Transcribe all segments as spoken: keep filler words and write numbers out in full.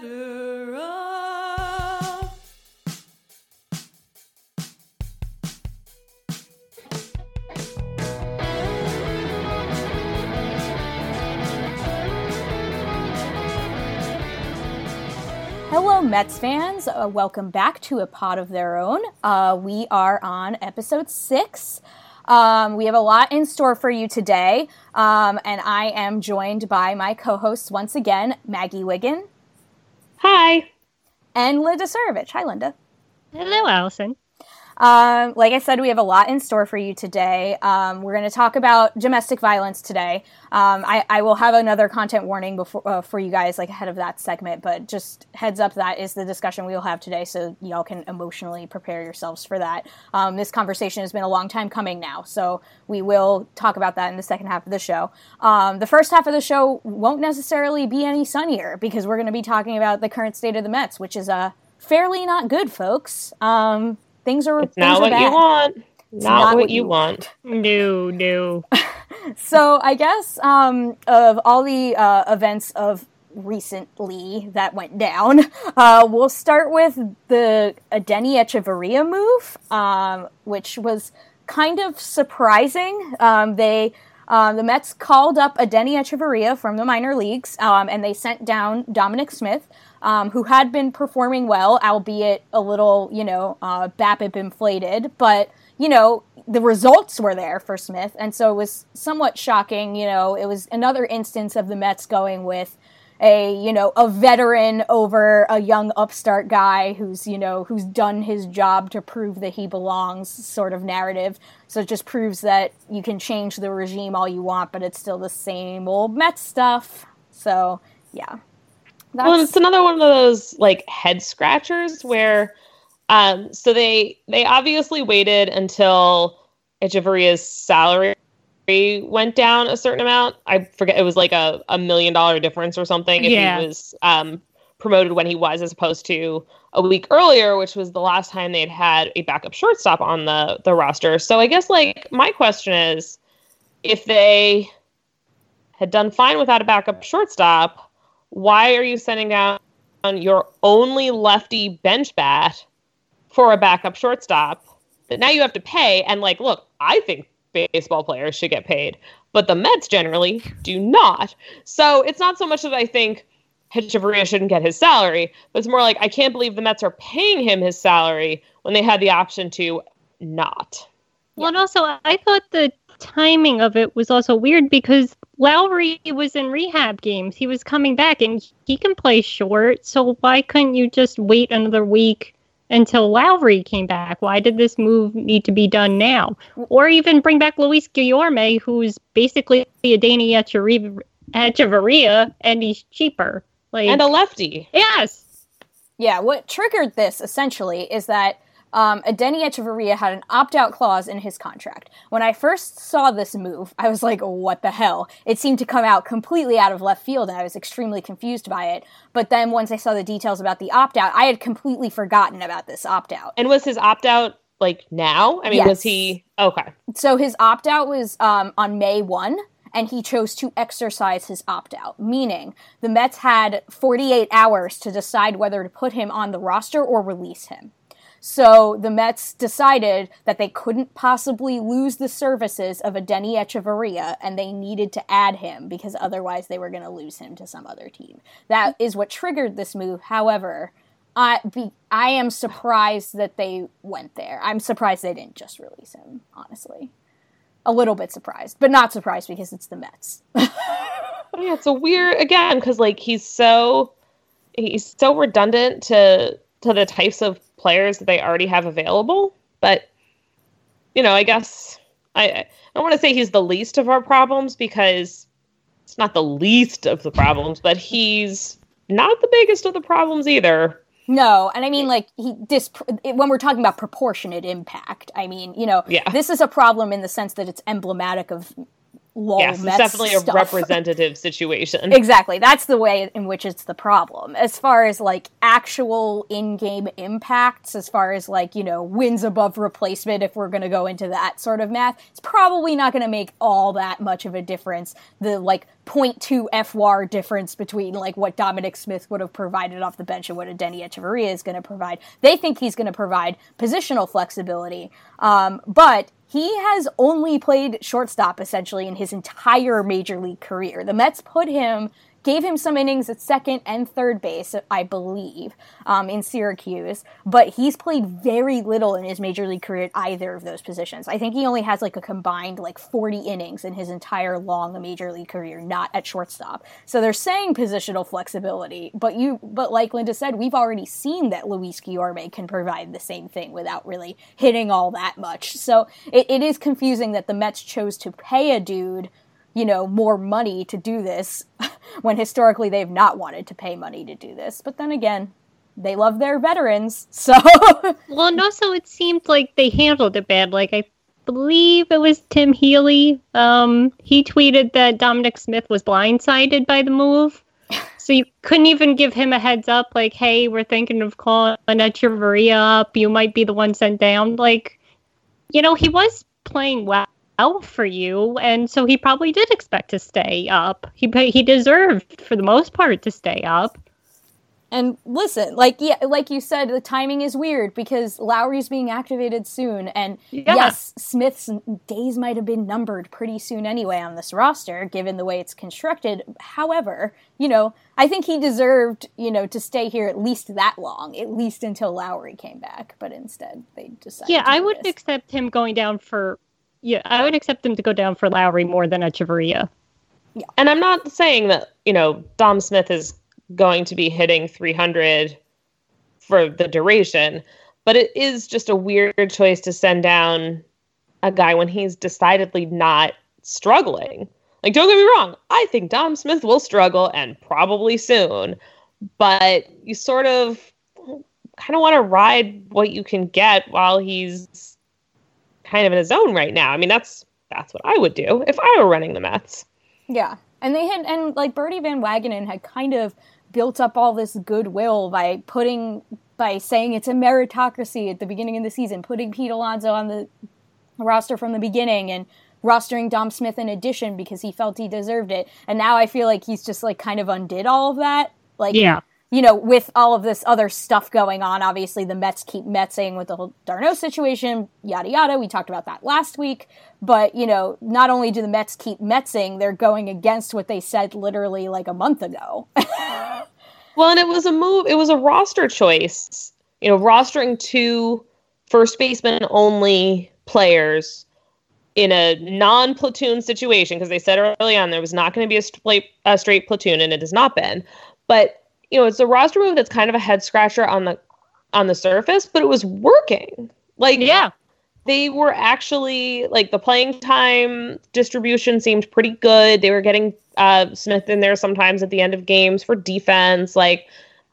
ladder up. Hello, Mets fans. Uh, welcome back to A Pod of Their Own. Uh, we are on episode six. Um, we have a lot in store for you today, um, and I am joined by my co-hosts once again, Maggie Wiggin. Hi. And Linda Surovich. Hi, Linda. Hello, Allison. Um, like I said, we have a lot in store for you today. Um, we're going to talk about domestic violence today. Um, I, I will have another content warning before uh, for you guys, like ahead of that segment, but just heads up, that is the discussion we will have today, so y'all can emotionally prepare yourselves for that. Um, this conversation has been a long time coming now, so we will talk about that in the second half of the show. Um, the first half of the show won't necessarily be any sunnier, because we're going to be talking about the current state of the Mets, which is uh, fairly not good, folks. Um... Things are, it's things not are what bad. you want. It's not, not what, what you you want. No, no. So I guess um, of all the uh, events of recently that went down, uh, we'll start with the Adeiny Hechavarria move, um, which was kind of surprising. Um, they um, the Mets called up Adeiny Hechavarria from the minor leagues, um, and they sent down Dominic Smith, Um, who had been performing well, albeit a little, you know, uh, BABIP inflated. But, you know, the results were there for Smith, and so it was somewhat shocking. You know, it was another instance of the Mets going with a, you know, a veteran over a young upstart guy who's, you know, who's done his job to prove that he belongs sort of narrative. So it just proves that you can change the regime all you want, but it's still the same old Mets stuff. So, yeah. That's... Well, it's another one of those, like, head scratchers where, um, so they they obviously waited until Hechavarria's salary went down a certain amount. I forget, it was like a, a million dollar difference or something if yeah. he was um, promoted when he was, as opposed to a week earlier, which was the last time they'd had a backup shortstop on the, the roster. So I guess, like, my question is, if they had done fine without a backup shortstop, why are you sending down your only lefty bench bat for a backup shortstop that now you have to pay? And, like, look, I think baseball players should get paid, but the Mets generally do not. So it's not so much that I think Hechavarria shouldn't get his salary, but it's more like, I can't believe the Mets are paying him his salary when they had the option to not. Well, and also, I thought the timing of it was also weird because Lowry was in rehab games. He was coming back, and he can play short, so why couldn't you just wait another week until Lowry came back? Why did this move need to be done now? Or even bring back Luis Guillorme, who's basically a Adeiny Hechavarria, and he's cheaper. Like, and a lefty. Yes. Yeah, what triggered this, essentially, is that Um, Adeiny Hechavarria had an opt-out clause in his contract. When I first saw this move, I was like, what the hell? It seemed to come out completely out of left field, and I was extremely confused by it. But then once I saw the details about the opt-out, I had completely forgotten about this opt-out. And was his opt-out, like, now? I mean, yes. was he... Okay. So his opt-out was um, on May first, and he chose to exercise his opt-out, meaning the Mets had forty-eight hours to decide whether to put him on the roster or release him. So the Mets decided that they couldn't possibly lose the services of Adeiny Hechavarria, and they needed to add him because otherwise they were going to lose him to some other team. That is what triggered this move. However, I, be, I am surprised that they went there. I'm surprised they didn't just release him, honestly. A little bit surprised, but not surprised because it's the Mets. Yeah, it's a weird, again, because, like, he's so, he's so redundant to... to the types of players that they already have available. But, you know, I guess I, I don't want to say he's the least of our problems, because it's not the least of the problems, but he's not the biggest of the problems either. No, and I mean, like, he dis- when we're talking about proportionate impact, I mean, you know, yeah. This is a problem in the sense that it's emblematic of lol Yes, Mets it's definitely a stuff. representative situation. Exactly. That's the way in which it's the problem. As far as, like, actual in-game impacts, as far as, like, you know, wins above replacement, if we're going to go into that sort of math, it's probably not going to make all that much of a difference. The, like, zero point two F W A R difference between, like, what Dominic Smith would have provided off the bench and what Adeiny Hechavarria is going to provide. They think he's going to provide positional flexibility. Um, but he has only played shortstop, essentially, in his entire Major League career. The Mets put him, gave him some innings at second and third base, I believe, um, in Syracuse, but he's played very little in his Major League career at either of those positions. I think he only has, like, a combined, like, forty innings in his entire long Major League career, not at shortstop. So they're saying positional flexibility, but you, but like Linda said, we've already seen that Luis Guillorme can provide the same thing without really hitting all that much. So it, it is confusing that the Mets chose to pay a dude, you know, more money to do this when historically they've not wanted to pay money to do this. But then again, they love their veterans, so... Well, and also it seemed like they handled it bad. Like, I believe it was Tim Healy. Um, he tweeted that Dominic Smith was blindsided by the move. So you couldn't even give him a heads up, like, hey, we're thinking of calling Hechavarria up. You might be the one sent down. Like, you know, he was playing well. well for you, and so he probably did expect to stay up. He he deserved, for the most part, to stay up. And listen, like yeah, like you said, the timing is weird because Lowry's being activated soon, and Yeah. yes, Smith's days might have been numbered pretty soon anyway on this roster, given the way it's constructed. However, you know, I think he deserved, you know, to stay here at least that long, at least until Lowry came back. But instead, they decided. Yeah, to I do would this. accept him going down for. Yeah, I would accept him to go down for Lowry more than Hechavarria. And I'm not saying that, you know, Dom Smith is going to be hitting three hundred for the duration, but it is just a weird choice to send down a guy when he's decidedly not struggling. Like, don't get me wrong, I think Dom Smith will struggle, and probably soon, but you sort of kind of want to ride what you can get while he's kind of in his zone right now. I mean, that's that's what I would do if I were running the Mets. Yeah, and they had, and like Bertie Van Wagenen had kind of built up all this goodwill by putting, by saying it's a meritocracy at the beginning of the season, putting Pete Alonso on the roster from the beginning and rostering Dom Smith in addition because he felt he deserved it. And now I feel like he's just like kind of undid all of that. Like, Yeah. you know, with all of this other stuff going on, obviously the Mets keep Metsing with the whole Darno situation, yada yada. We talked about that last week. But, you know, not only do the Mets keep Metsing, they're going against what they said literally like a month ago. Well, and it was a move, it was a roster choice. You know, rostering two first baseman only players in a non-platoon situation, because they said early on there was not going to be a straight, a straight platoon, and it has not been. But, you know, it's a roster move that's kind of a head scratcher on the on the surface, but it was working. Like, Yeah. they were actually, like, the playing time distribution seemed pretty good. They were getting uh, Smith in there sometimes at the end of games for defense. Like,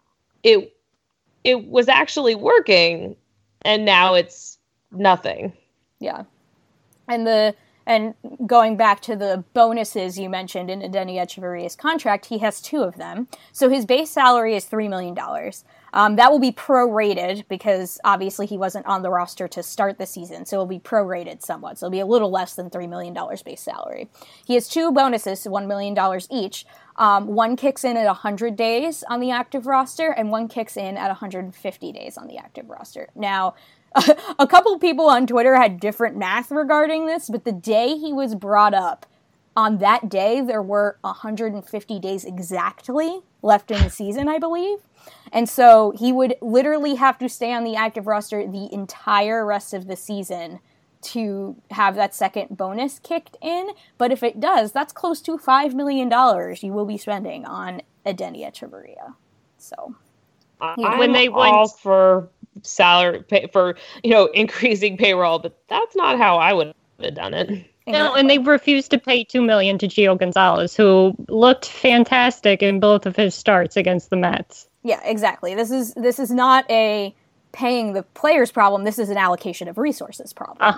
it it was actually working, and now it's nothing. Yeah. And the and going back to the bonuses you mentioned in Adeiny Hechavarria's contract, he has two of them. So his base salary is three million dollars. Um, that will be prorated because obviously he wasn't on the roster to start the season, so it will be prorated somewhat. So it'll be a little less than three million dollars base salary. He has two bonuses, one million dollars each. Um, one kicks in at one hundred days on the active roster, and one kicks in at one hundred fifty days on the active roster. Now, a couple people on Twitter had different math regarding this, but the day he was brought up, on that day, there were one hundred fifty days exactly left in the season, I believe. And so he would literally have to stay on the active roster the entire rest of the season to have that second bonus kicked in. But if it does, that's close to five million dollars you will be spending on Adeiny Hechavarria. So, I'm When they all went- for salary, pay, for, you know, increasing payroll, but that's not how I would have done it. No, and they refused to pay two million dollars to Gio Gonzalez, who looked fantastic in both of his starts against the Mets. Yeah, exactly. This is this is not a paying the players problem. This is an allocation of resources problem. Uh-huh.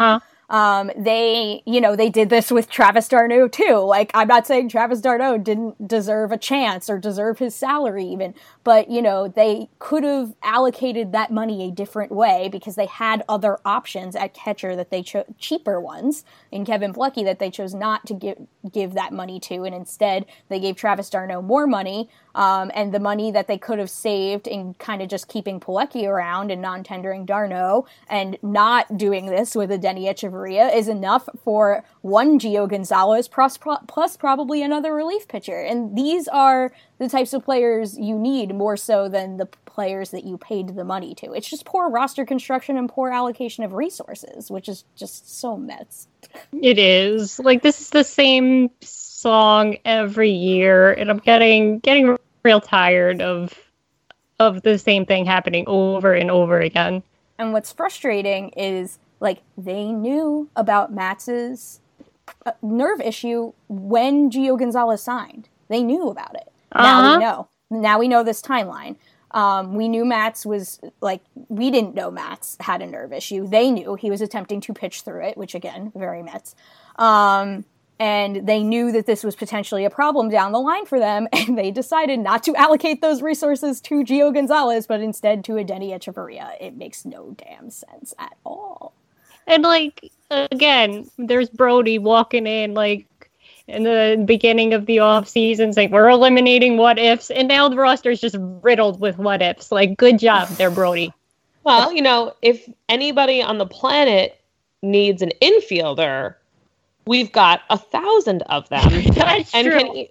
Um, they, you know, they did this with Travis d'Arnaud too. Like, I'm not saying Travis d'Arnaud didn't deserve a chance or deserve his salary even, but, you know, they could have allocated that money a different way because they had other options at catcher that they chose, cheaper ones in Kevin Plucky that they chose not to give, give that money to. And instead they gave Travis d'Arnaud more money. Um, and the money that they could have saved in kind of just keeping Pilecki around and non-tendering d'Arnaud and not doing this with a Denny Echeverria is enough for one Gio Gonzalez plus, plus probably another relief pitcher. And these are the types of players you need more so than the players that you paid the money to. It's just poor roster construction and poor allocation of resources, which is just so Mets. It is. Like, this is the same song every year, and I'm getting getting real tired of of the same thing happening over and over again. And what's frustrating is, like, they knew about Matz's uh, nerve issue when Gio Gonzalez signed. They knew about it. Uh-huh. Now we know. Now we know this timeline. Um, we knew Matz was, like, we didn't know Matz had a nerve issue. They knew he was attempting to pitch through it, which, again, very Mets. Um, and they knew that this was potentially a problem down the line for them, and they decided not to allocate those resources to Gio Gonzalez, but instead to a Denny Echeverria. It makes no damn sense at all. And, like, again, there's Brody walking in, like, in the beginning of the off season, saying we're eliminating what ifs, and now the roster is just riddled with what ifs. Like, good job there, Brody. Well, you know, if anybody on the planet needs an infielder, we've got a thousand of them. That's and true. Can,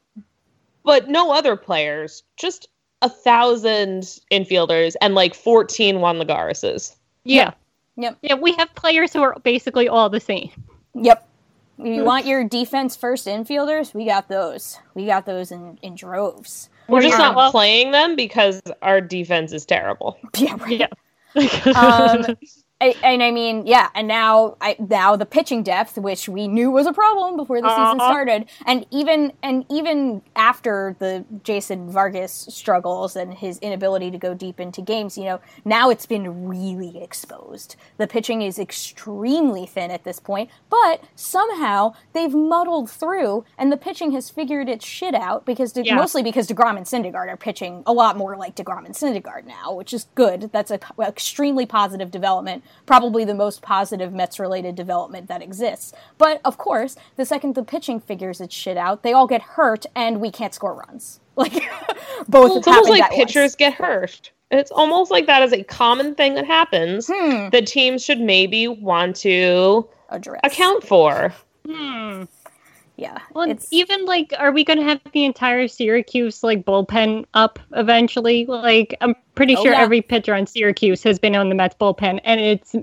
but no other players, just a thousand infielders and like fourteen Juan Lagarises. Yeah. Yep. Yeah, we have players who are basically all the same. Yep. You want your defense first infielders? We got those. We got those in, in droves. We're just Yeah. not playing them because our defense is terrible. Yeah, right. Yeah. um, I, and I mean, yeah, and now I, now the pitching depth, which we knew was a problem before the season Uh-huh. started, and even and even after the Jason Vargas struggles and his inability to go deep into games, you know, now it's been really exposed. The pitching is extremely thin at this point, but somehow they've muddled through, and the pitching has figured its shit out because De- Yeah. mostly because DeGrom and Syndergaard are pitching a lot more like DeGrom and Syndergaard now, which is good. That's a p- extremely positive development. Probably the most positive Mets-related development that exists. But, of course, the second the pitching figures its shit out, they all get hurt, and we can't score runs. Like, both Well, it's have almost happened like at pitchers once. get hurt. It's almost like that is a common thing that happens Hmm. that teams should maybe want to Address. account for. Hmm. Yeah. Well, it's, even, like, are we going to have the entire Syracuse, like, bullpen up eventually? Like, I'm pretty Oh, sure yeah. every pitcher on Syracuse has been on the Mets bullpen, and it's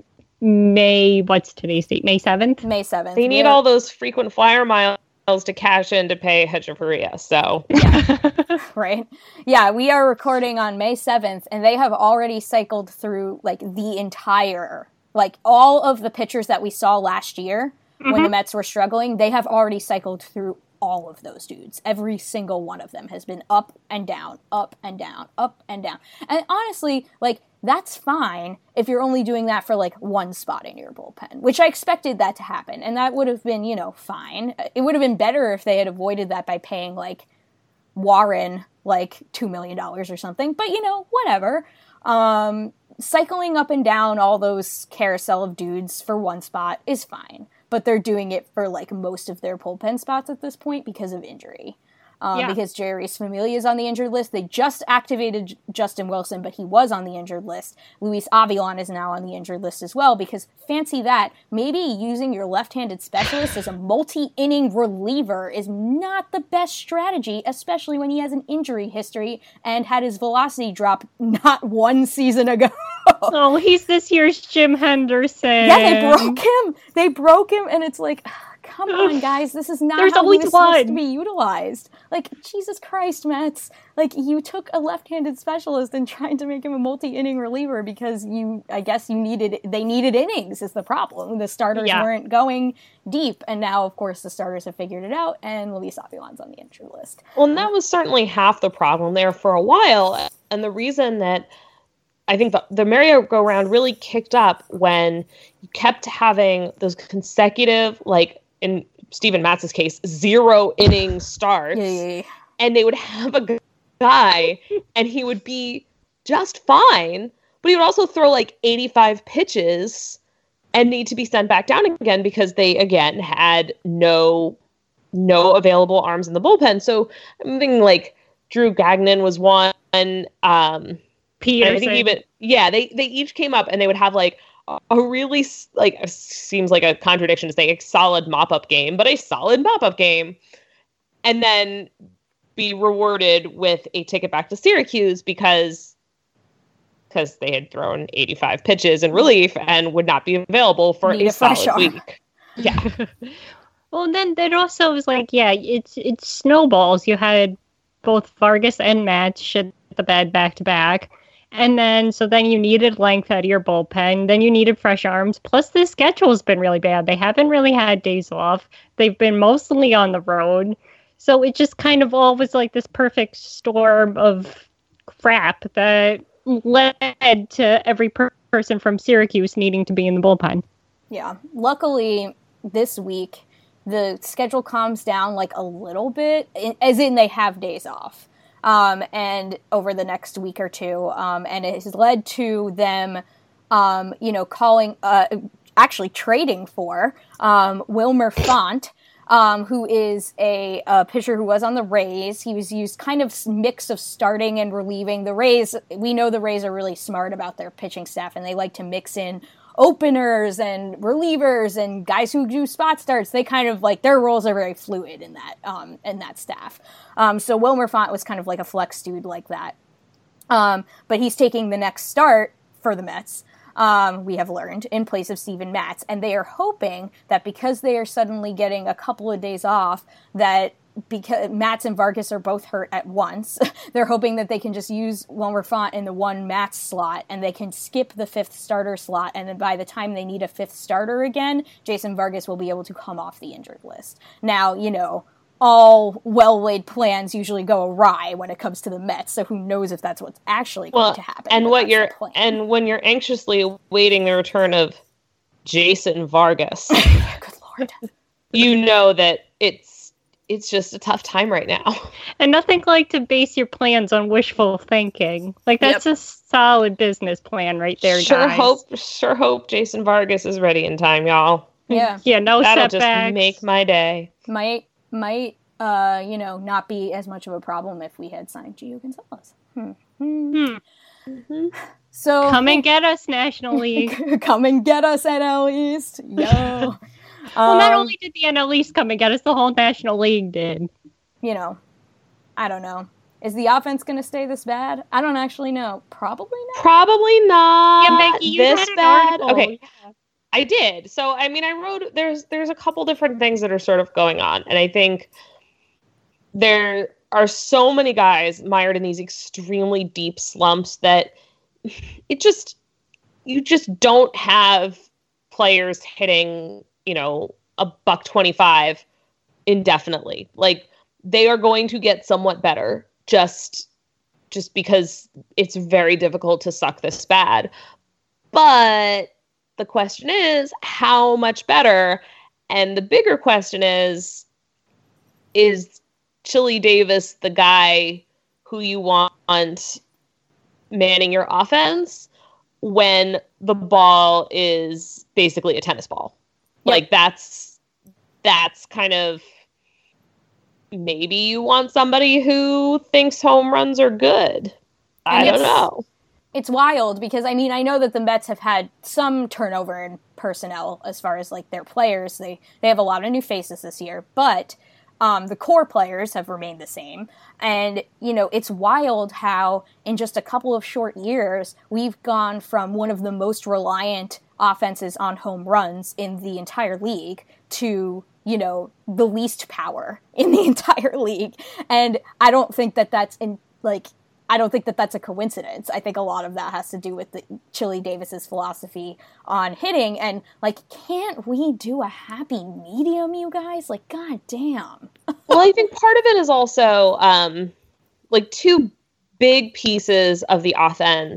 May, what's today's date? May seventh? May seventh. They need We are- all those frequent flyer miles to cash in to pay Hecheverria. So Right? Yeah, we are recording on May seventh, and they have already cycled through, like, the entire, like, all of the pitchers that we saw last year when the Mets were struggling, they have already cycled through all of those dudes. Every single one of them has been up and down, up and down, up and down. And honestly, like, that's fine if you're only doing that for, like, one spot in your bullpen, which I expected that to happen, and that would have been, you know, fine. It would have been better if they had avoided that by paying, like, Warren, like, two million dollars or something, but, you know, whatever. Um, cycling up and down all those carousel of dudes for one spot is fine, but they're doing it for, like, most of their bullpen spots at this point because of injury. Um, Yeah. Because Jerry's Familia is on the injured list. They just activated J- Justin Wilson, but he was on the injured list. Luis Avilan is now on the injured list as well, because fancy that, maybe using your left-handed specialist as a multi-inning reliever is not the best strategy, especially when he has an injury history and had his velocity drop not one season ago. Oh, he's this year's Jim Henderson. Yeah, they broke him. They broke him, and it's like, come on, guys, this is not There's how he always was supposed to one. be utilized. Like, Jesus Christ, Mets. Like, you took a left-handed specialist and tried to make him a multi-inning reliever because you, I guess you needed, they needed innings is the problem. The starters Yeah. weren't going deep, and now, of course, the starters have figured it out, and Luis Avilan's on the injured list. well, and that was certainly half the problem there for a while. And the reason that I think the, the merry-go-round really kicked up when you kept having those consecutive, like in Steven Matz's case, zero inning starts. Yeah, yeah, yeah. And they would have a guy and he would be just fine, but he would also throw like eighty-five pitches and need to be sent back down again because they, again, had no no available arms in the bullpen. So I'm thinking like Drew Gagnon was one. Um, Peterson. I think even, yeah, they, they each came up and they would have like a really, like, seems like a contradiction to say a solid mop-up game, but a solid mop-up game. And then be rewarded with a ticket back to Syracuse because because they had thrown eighty-five pitches in relief and would not be available for Need a a fresh solid arm. week. Yeah. Well, then it also was like, yeah, it's it's snowballs. You had both Vargas and Matt shit the bed back to back. And then, so then you needed length out of your bullpen. Then you needed fresh arms. Plus, the schedule's been really bad. They haven't really had days off. They've been mostly on the road. So it just kind of all was like this perfect storm of crap that led to every per- person from Syracuse needing to be in the bullpen. Yeah. Luckily, this week, the schedule calms down like a little bit, in, as in they have days off. Um, and over the next week or two, um, and it has led to them, um, you know, calling, uh, actually trading for um, Wilmer Font, um, who is a, a pitcher who was on the Rays. He was used kind of mix of starting and relieving. The Rays, we know the Rays are really smart about their pitching staff, and they like to mix in openers and relievers and guys who do spot starts. They kind of like, their roles are very fluid in that um, in that staff. Um, so Wilmer Font was kind of like a flex dude like that. Um, but he's taking the next start for the Mets, um, we have learned, in place of Steven Matz. And they are hoping that because they are suddenly getting a couple of days off, that because Matz and Vargas are both hurt at once, they're hoping that they can just use Wilmer Font in the one Matz slot, and they can skip the fifth starter slot, and then by the time they need a fifth starter again, Jason Vargas will be able to come off the injured list. Now, you know, all well-laid plans usually go awry when it comes to the Mets, so who knows if that's what's actually going well, to happen. And but what that's you're the plan. and when you're anxiously awaiting the return of Jason Vargas, Good Lord. you know that it's it's just a tough time right now. And nothing like to base your plans on wishful thinking. Like, that's Yep. a solid business plan right there, sure guys. hope sure hope Jason Vargas is ready in time, y'all. Yeah. Yeah, no That'll setbacks. just make my day. Might, might, uh, you know, not be as much of a problem if we had signed Gio Gonzalez. Hmm. Hmm. Hmm. So Come and get us, National League. come and get us at L East. Yo. Well, not Um, only did the N L East come and get us, the whole National League did. you know, I don't know. Is the offense going to stay this bad? I don't actually know. Probably not. Probably not Yeah, Becky, you this had an bad. article. Okay. I did. So I mean I wrote there's there's a couple different things that are sort of going on. And I think there are so many guys mired in these extremely deep slumps that it just you just don't have players hitting, you know, a buck twenty-five indefinitely. Like, they are going to get somewhat better just just because it's very difficult to suck this bad. But the question is, how much better? And the bigger question is, is Chili Davis the guy who you want manning your offense when the ball is basically a tennis ball? Yep. Like, that's that's kind of, maybe you want somebody who thinks home runs are good. I And don't it's- know. It's wild because, I mean, I know that the Mets have had some turnover in personnel as far as, like, their players. They they have a lot of new faces this year, but um, the core players have remained the same. And, you know, it's wild how in just a couple of short years, we've gone from one of the most reliant offenses on home runs in the entire league to, you know, the least power in the entire league. And I don't think that that's, in like... I don't think that that's a coincidence. I think a lot of that has to do with the Chili Davis's philosophy on hitting. And, like, can't we do a happy medium, you guys? Like, god damn. Well, I think part of it is also, um, like, two big pieces of the offense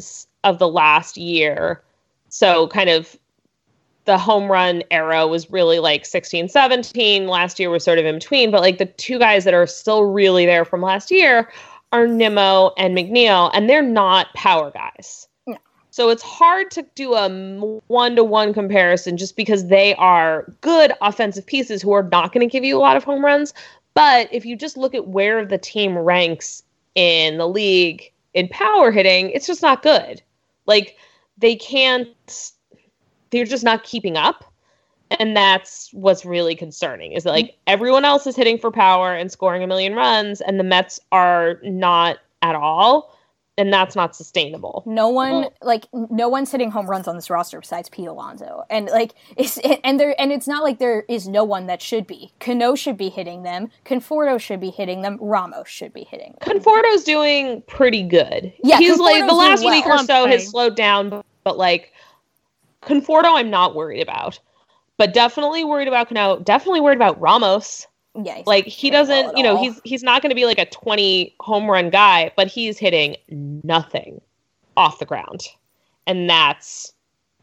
of the last year. So kind of the home run era was really like sixteen, seventeen. Last year was sort of in between. But like the two guys that are still really there from last year are Nimmo and McNeil, and they're not power guys. No. So it's hard to do a one-to-one comparison just because they are good offensive pieces who are not going to give you a lot of home runs. But if you just look at where the team ranks in the league in power hitting, it's just not good. Like, they can't, they're just not keeping up. And that's what's really concerning, is that, like, everyone else is hitting for power and scoring a million runs, and the Mets are not at all. And that's not sustainable. No one, well, like, no one's hitting home runs on this roster besides Pete Alonso. And, like, it's, and there, and it's not like there is no one that should be. Cano should be hitting them. Conforto should be hitting them. Ramos should be hitting them. Conforto's doing pretty good. Yeah, He's, Conforto's like, the last doing week well. or so has slowed down, but, but, like, Conforto I'm not worried about. But definitely worried about Cano. Definitely worried about Ramos. Yeah, he's like he well doesn't, you know, all. he's he's not going to be like a twenty home run guy, but he's hitting nothing off the ground, and that's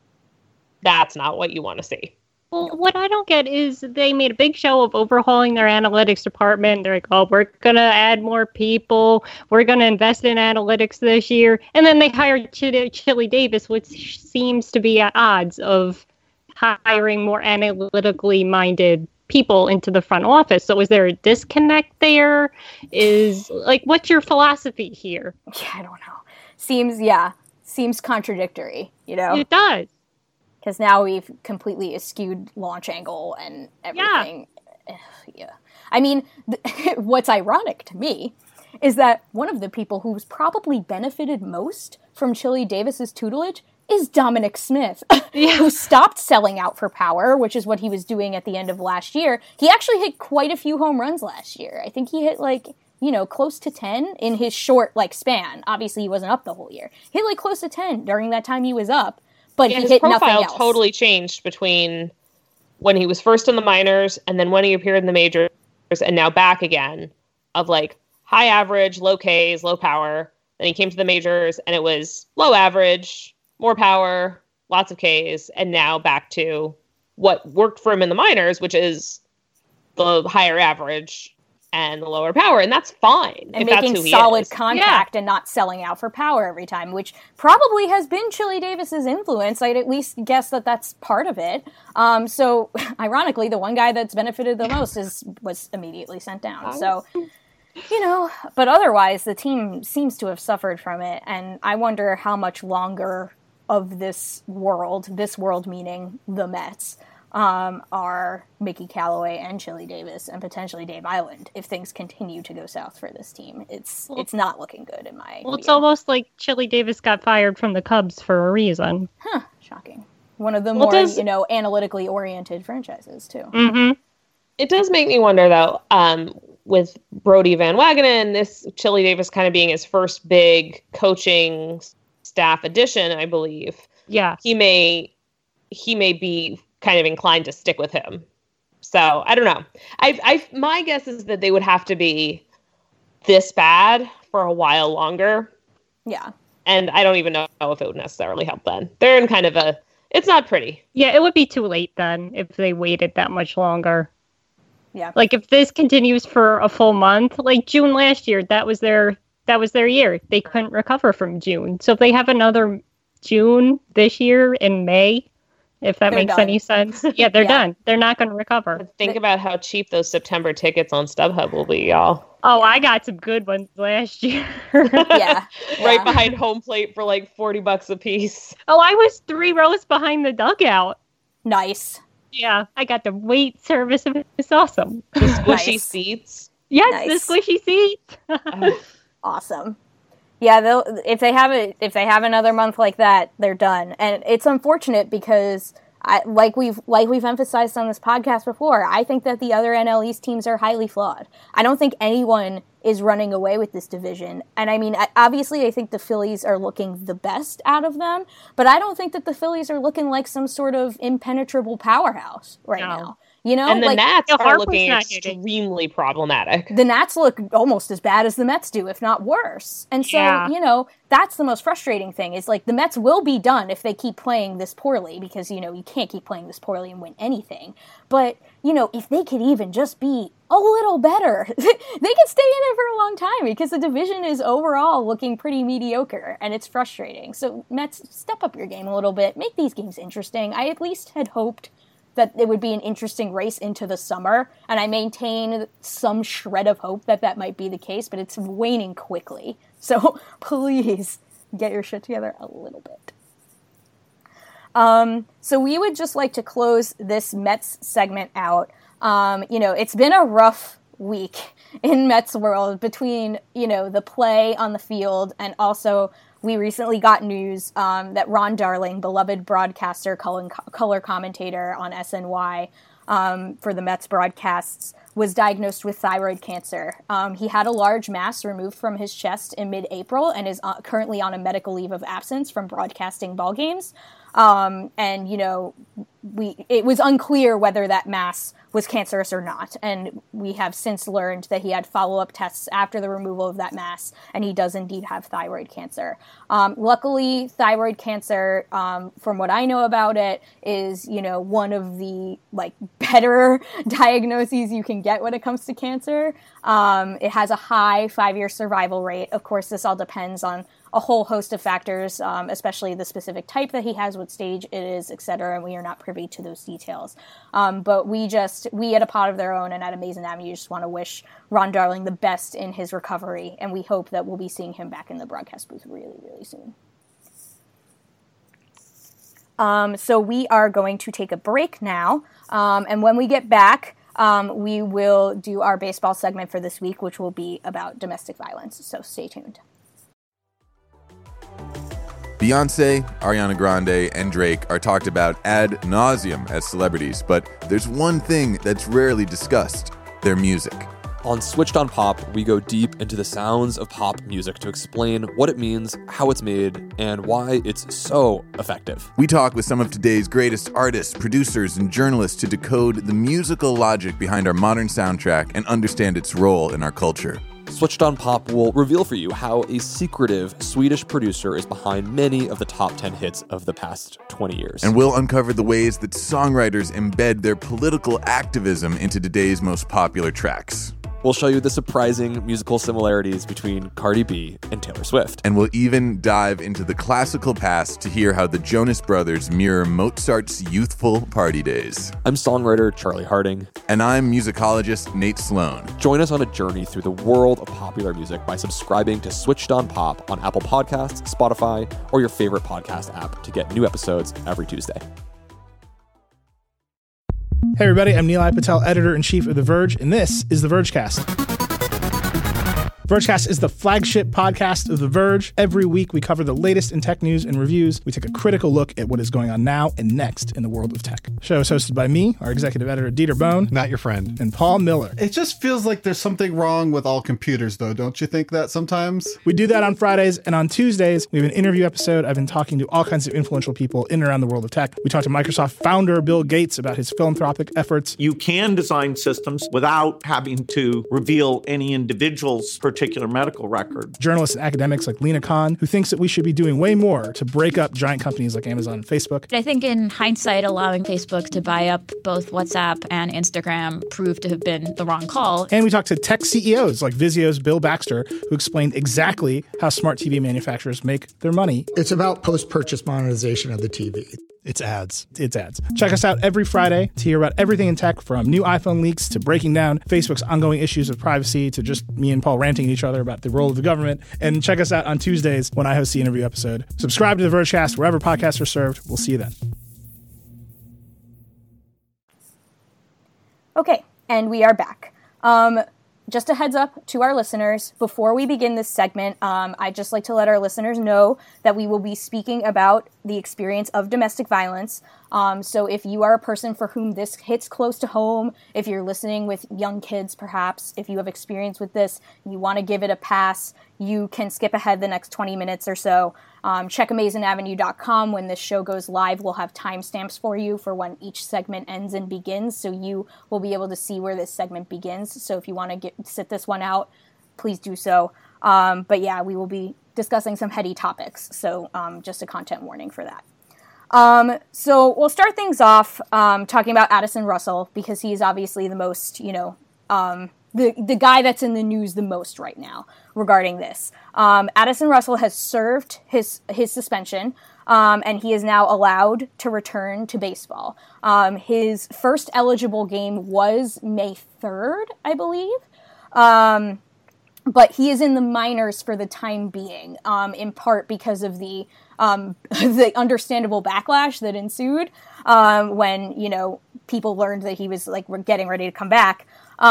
that's not what you want to see. Well, what I don't get is they made a big show of overhauling their analytics department. They're like, oh, we're going to add more people. We're going to invest in analytics this year. And then they hired Ch- Chili Davis, which seems to be at odds of hiring more analytically minded people into the front office. So is there a disconnect there? Is, like, what's your philosophy here? Yeah, I don't know. Seems, yeah, seems contradictory, you know? It does. Because now we've completely eschewed launch angle and everything. Yeah. yeah. I mean, th- what's ironic to me is that one of the people who's probably benefited most from Chili Davis's tutelage is Dominic Smith, yeah. who stopped selling out for power, which is what he was doing at the end of last year. He actually hit quite a few home runs last year. I think he hit, like, you know, close to ten in his short, like, span. Obviously, he wasn't up the whole year. He hit, like, close to ten during that time he was up, but yeah, he his hit profile nothing else. Totally changed between when he was first in the minors and then when he appeared in the majors and now back again, of, like, high average, low Ks, low power. Then he came to the majors and it was low average, more power, lots of Ks, and now back to what worked for him in the minors, which is the higher average and the lower power, and that's fine. And if making that's who he solid is. contact Yeah. and not selling out for power every time, which probably has been Chili Davis's influence. I'd at least guess that that's part of it. Um, so, ironically, the one guy that's benefited the most is was immediately sent down. So, you know, but otherwise, the team seems to have suffered from it, and I wonder how much longer of this world, this world meaning the Mets, um, are Mickey Callaway and Chili Davis and potentially Dave Island if things continue to go south for this team. It's Well, it's not looking good in my Well, it's view. almost like Chili Davis got fired from the Cubs for a reason. Huh, shocking. One of the Well, more, does- you know, analytically oriented franchises, too. Mm-hmm. It does make me wonder, though, um, with Brody Van Wagenen, this Chili Davis kind of being his first big coaching staff addition, I believe. Yeah. He may he may be kind of inclined to stick with him. So I don't know. I I my guess is that they would have to be this bad for a while longer, Yeah. and I don't even know if it would necessarily help then. They're in kind of a it's not pretty. Yeah, it would be too late then if they waited that much longer. Yeah. Like if this continues for a full month, like June last year, that was their that was their year. They couldn't recover from June. So if they have another June this year in May, if that They're makes done. any sense. Yeah, they're Yeah. done. They're not going to recover. But think about how cheap those September tickets on StubHub will be, y'all. Oh, I got some good ones last year. Yeah. Right Yeah. behind home plate for like forty bucks a piece. Oh, I was three rows behind the dugout. Nice. Yeah, I got the wait service. It was awesome. The squishy Nice. seats. Yes, Nice. the squishy seat. Ugh. Awesome. Yeah, they'll if they have it if they have another month like that, they're done. And it's unfortunate because I like we've like we've emphasized on this podcast before, I think that the other N L East teams are highly flawed. I don't think anyone is running away with this division. And I mean, I, obviously I think the Phillies are looking the best out of them, but I don't think that the Phillies are looking like some sort of impenetrable powerhouse right No. now. You know, And the like, Nats Yeah, are Harper's looking not hitting. extremely problematic. the Nats look almost as bad as the Mets do, if not worse. And so, Yeah. you know, that's the most frustrating thing is like the Mets will be done if they keep playing this poorly because, you know, you can't keep playing this poorly and win anything. But, you know, if they could even just be a little better, they could stay in it for a long time because the division is overall looking pretty mediocre and it's frustrating. So Mets, step up your game a little bit, make these games interesting. I at least had hoped that it would be an interesting race into the summer, and I maintain some shred of hope that that might be the case, but it's waning quickly. So please get your shit together a little bit. Um, so we would just like to close this Mets segment out. Um, you know, it's been a rough week in Mets world between, you know, the play on the field and also we recently got news um, that Ron Darling, beloved broadcaster, color, color commentator on S N Y um, for the Mets broadcasts, was diagnosed with thyroid cancer. Um, he had a large mass removed from his chest in mid-April and is uh, currently on a medical leave of absence from broadcasting ball games. Um, and, you know, we it was unclear whether that mass was cancerous or not. And we have since learned that he had follow-up tests after the removal of that mass, and he does indeed have thyroid cancer. Um, luckily, thyroid cancer, um, from what I know about it, is, you know, one of the, like, better diagnoses you can get when it comes to cancer. Um, it has a high five-year survival rate. Of course, this all depends on a whole host of factors, um, especially the specific type that he has, what stage it is, et cetera, and we are not privy to those details. Um, but we just, we at A Pod of Their Own and at Amazing Avenue just want to wish Ron Darling the best in his recovery, and we hope that we'll be seeing him back in the broadcast booth really, really soon. Um, so we are going to take a break now, um, and when we get back, um, we will do our baseball segment for this week, which will be about domestic violence, so stay tuned. Beyonce, Ariana Grande, and Drake are talked about ad nauseum as celebrities, but there's one thing that's rarely discussed: their music. On Switched on Pop, we go deep into the sounds of pop music to explain what it means, how it's made, and why it's so effective. We talk with some of today's greatest artists, producers, and journalists to decode the musical logic behind our modern soundtrack and understand its role in our culture. Switched on Pop will reveal for you how a secretive Swedish producer is behind many of the top ten hits of the past twenty years. And we'll uncover the ways that songwriters embed their political activism into today's most popular tracks. We'll show you the surprising musical similarities between Cardi B and Taylor Swift. And we'll even dive into the classical past to hear how the Jonas Brothers mirror Mozart's youthful party days. I'm songwriter Charlie Harding. And I'm musicologist Nate Sloan. Join us on a journey through the world of popular music by subscribing to Switched on Pop on Apple Podcasts, Spotify, or your favorite podcast app to get new episodes every Tuesday. Hey everybody, I'm Nilay Patel, editor-in-chief of The Verge, and this is The Vergecast. Vergecast is the flagship podcast of The Verge. Every week we cover the latest in tech news and reviews. We take a critical look at what is going on now and next in the world of tech. The show is hosted by me, our executive editor, Dieter Bohn. Not your friend. And Paul Miller. It just feels like there's something wrong with all computers, though. Don't you think that sometimes? We do that on Fridays, and on Tuesdays, we have an interview episode. I've been talking to all kinds of influential people in and around the world of tech. We talked to Microsoft founder Bill Gates about his philanthropic efforts. You can design systems without having to reveal any individual's particular medical record. Journalists and academics like Lena Khan, who thinks that we should be doing way more to break up giant companies like Amazon and Facebook. I think in hindsight, allowing Facebook to buy up both WhatsApp and Instagram proved to have been the wrong call. And we talked to tech C E Os like Vizio's Bill Baxter, who explained exactly how smart T V manufacturers make their money. It's about post-purchase monetization of the T V. It's ads. It's ads. Check us out every Friday to hear about everything in tech, from new iPhone leaks to breaking down Facebook's ongoing issues with privacy to just me and Paul ranting at each other about the role of the government. And check us out on Tuesdays when I host the interview episode. Subscribe to The Vergecast wherever podcasts are served. We'll see you then. Okay, and we are back. Um, just a heads up to our listeners, before we begin this segment, um, I'd just like to let our listeners know that we will be speaking about the experience of domestic violence. Um, so if you are a person for whom this hits close to home, if you're listening with young kids perhaps, if you have experience with this, you want to give it a pass, you can skip ahead the next twenty minutes or so. Um, check amazing avenue dot com. When this show goes live, we'll have timestamps for you for when each segment ends and begins, so you will be able to see where this segment begins. So if you want to get sit this one out, please do so. Um, but yeah, we will be discussing some heady topics, so um, just a content warning for that. Um, so we'll start things off um, talking about Addison Russell, because he's obviously the most, you know, um, the the guy that's in the news the most right now regarding this. Um, Addison Russell has served his his suspension, um, and he is now allowed to return to baseball. Um, his first eligible game was May third, I believe. Um, but he is in the minors for the time being, um, in part because of the um, the understandable backlash that ensued um, when, you know, people learned that he was like getting ready to come back.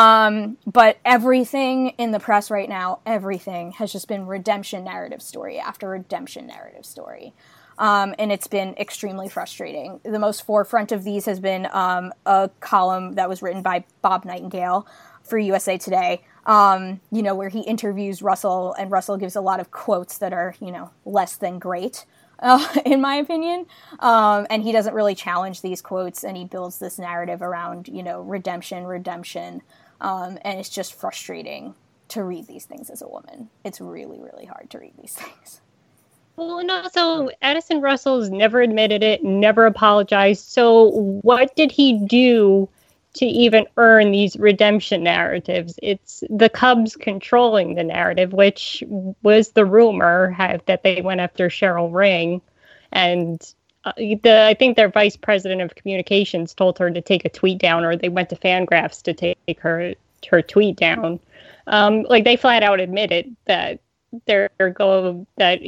Um, but everything in the press right now, everything has just been redemption narrative story after redemption narrative story. Um, and it's been extremely frustrating. The most forefront of these has been um, a column that was written by Bob Nightingale for U S A Today, um, you know, where he interviews Russell, and Russell gives a lot of quotes that are, you know, less than great, uh, in my opinion. Um, and he doesn't really challenge these quotes, and he builds this narrative around, you know, redemption, redemption. Um, and it's just frustrating to read these things as a woman. It's really, really hard to read these things. Well, and also, Addison Russell's never admitted it, never apologized. So what did he do to even earn these redemption narratives? It's the Cubs controlling the narrative, which was the rumor have, that they went after Cheryl Ring. And uh, the, I think their vice president of communications told her to take a tweet down, or they went to Fangraphs to take her, her tweet down. Um, like, they flat out admitted that they're go that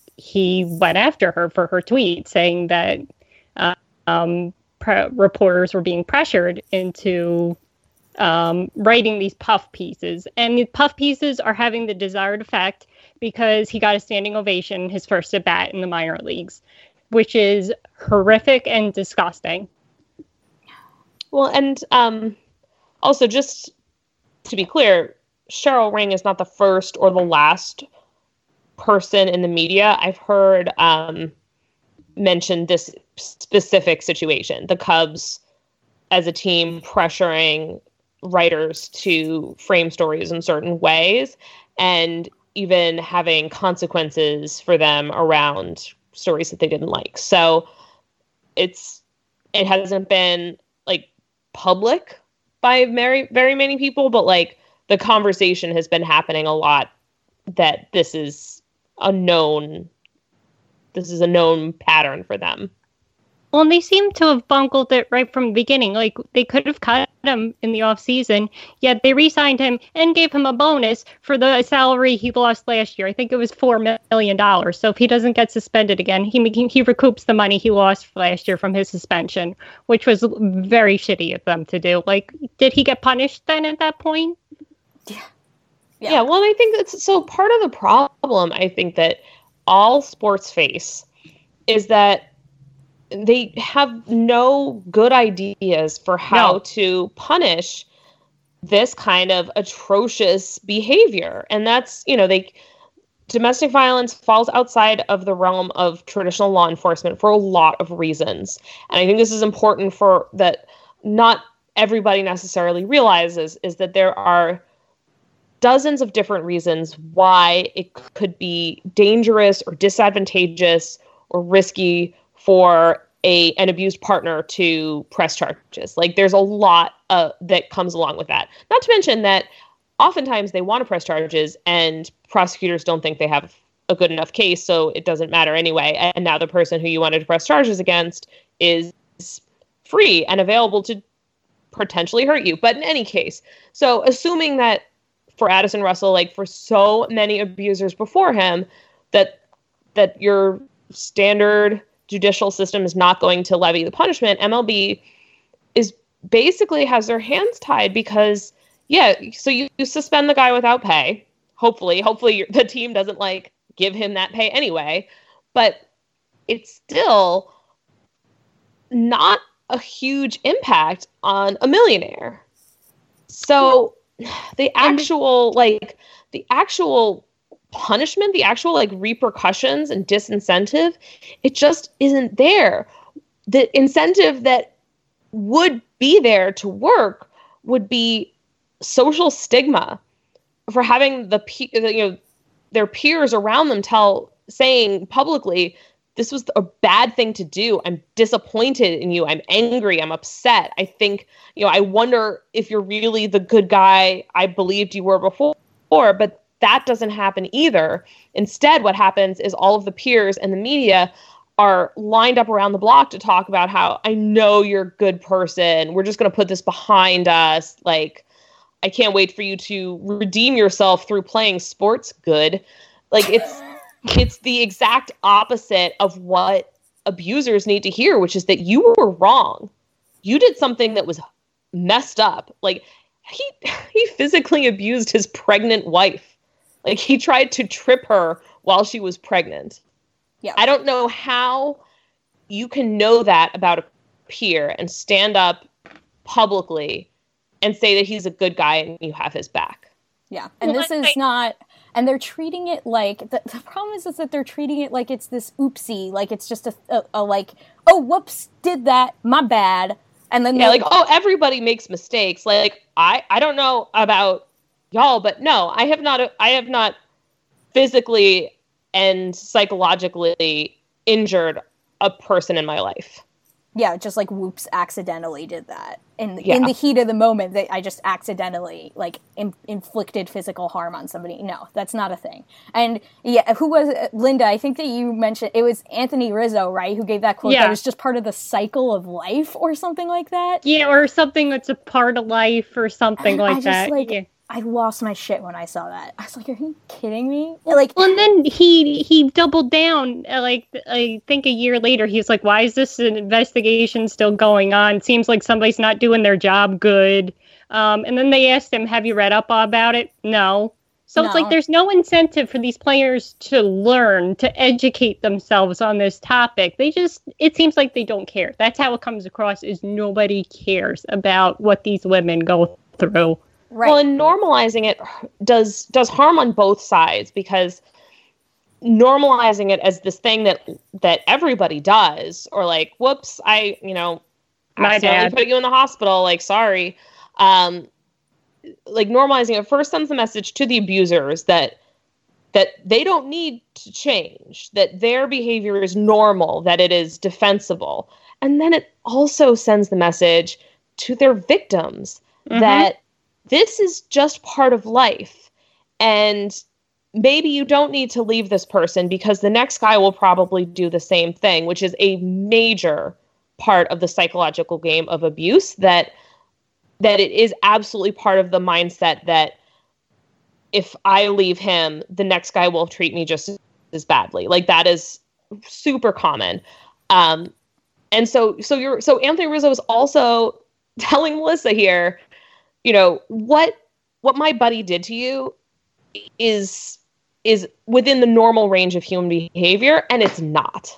he went after her for her tweet, saying that uh, um, pre- reporters were being pressured into um, writing these puff pieces. And the puff pieces are having the desired effect, because he got a standing ovation his first at bat in the minor leagues, which is horrific and disgusting. Well, and um, also, just to be clear, Cheryl Ring is not the first or the last person in the media I've heard um, mention this specific situation. The Cubs as a team pressuring writers to frame stories in certain ways, and even having consequences for them around stories that they didn't like. So it's it hasn't been like public by very very many people, but like the conversation has been happening a lot that this is a known this is a known pattern for them. Well, and they seem to have bungled it right from the beginning. Like, they could have cut him in the offseason, yet they re-signed him and gave him a bonus for the salary he lost last year. I think it was four million dollars. So if he doesn't get suspended again, he he recoups the money he lost last year from his suspension, which was very shitty of them to do. Like, did he get punished then at that point? Yeah. Yeah, yeah well, I think that's so part of the problem, I think, that all sports face is that they have no good ideas for how no. to punish this kind of atrocious behavior. And that's, you know, they domestic violence falls outside of the realm of traditional law enforcement for a lot of reasons. And I think this is important for that not everybody necessarily realizes is that there are dozens of different reasons why it could be dangerous or disadvantageous or risky for a an abused partner to press charges. Like, there's a lot uh, that comes along with that. Not to mention that oftentimes they want to press charges and prosecutors don't think they have a good enough case, so it doesn't matter anyway. And now the person who you wanted to press charges against is free and available to potentially hurt you. But in any case, so assuming that for Addison Russell, like for so many abusers before him, that that your standard judicial system is not going to levy the punishment, M L B is basically has their hands tied because, yeah, so you, you suspend the guy without pay. Hopefully, hopefully the team doesn't like give him that pay anyway, but it's still not a huge impact on a millionaire. So the actual, like, the actual punishment, the actual like repercussions and disincentive, it just isn't there. The incentive that would be there to work would be social stigma for having the pe- you know their peers around them tell saying publicly, this was a bad thing to do. I'm disappointed in you. I'm angry. I'm upset. I think, you know, I wonder if you're really the good guy I believed you were before, but that doesn't happen either. Instead, what happens is all of the peers and the media are lined up around the block to talk about how, I know you're a good person. We're just going to put this behind us. Like, I can't wait for you to redeem yourself through playing sports. Good. Like, it's it's the exact opposite of what abusers need to hear, which is that you were wrong. You did something that was messed up. Like, he he physically abused his pregnant wife. Like, he tried to trip her while she was pregnant. Yeah. I don't know how you can know that about a peer and stand up publicly and say that he's a good guy and you have his back. Yeah. And this is not, and they're treating it like, the, the problem is, is that they're treating it like it's this oopsie, like it's just a, a, a like, oh, whoops, did that, my bad. And then yeah, like, oh, everybody makes mistakes. Like, I, I don't know about y'all, but no, I have not, I have not physically and psychologically injured a person in my life. Yeah, just like whoops, accidentally did that. In, yeah. in the heat of the moment, that I just accidentally, like, in, inflicted physical harm on somebody. No, that's not a thing. And, yeah, who was it? Linda, I think that you mentioned, it was Anthony Rizzo, right, who gave that quote yeah. that was just part of the cycle of life or something like that? Yeah, or something that's a part of life or something like I just, that. Like, yeah. I lost my shit when I saw that. I was like, are you kidding me? Like, well, and then he he doubled down. uh, Like, I think a year later, he was like, why is this investigation still going on? Seems like somebody's not doing their job good. Um, and then they asked him, have you read up about it? No. So No. it's like there's no incentive for these players to learn, to educate themselves on this topic. They just, it seems like they don't care. That's how it comes across, is nobody cares about what these women go through. Right. Well, and normalizing it does does harm on both sides, because normalizing it as this thing that that everybody does, or like, whoops, I, you know, My accidentally dad. put you in the hospital, like, sorry. Um, like, normalizing it first sends the message to the abusers that that they don't need to change, that their behavior is normal, that it is defensible. And then it also sends the message to their victims Mhm. that this is just part of life. And maybe you don't need to leave this person, because the next guy will probably do the same thing, which is a major part of the psychological game of abuse, that that it is absolutely part of the mindset that if I leave him, the next guy will treat me just as badly. Like, that is super common. Um, and so, so you're, so Anthony Rizzo is also telling Melissa here, you know, what, what my buddy did to you is, is within the normal range of human behavior, and it's not.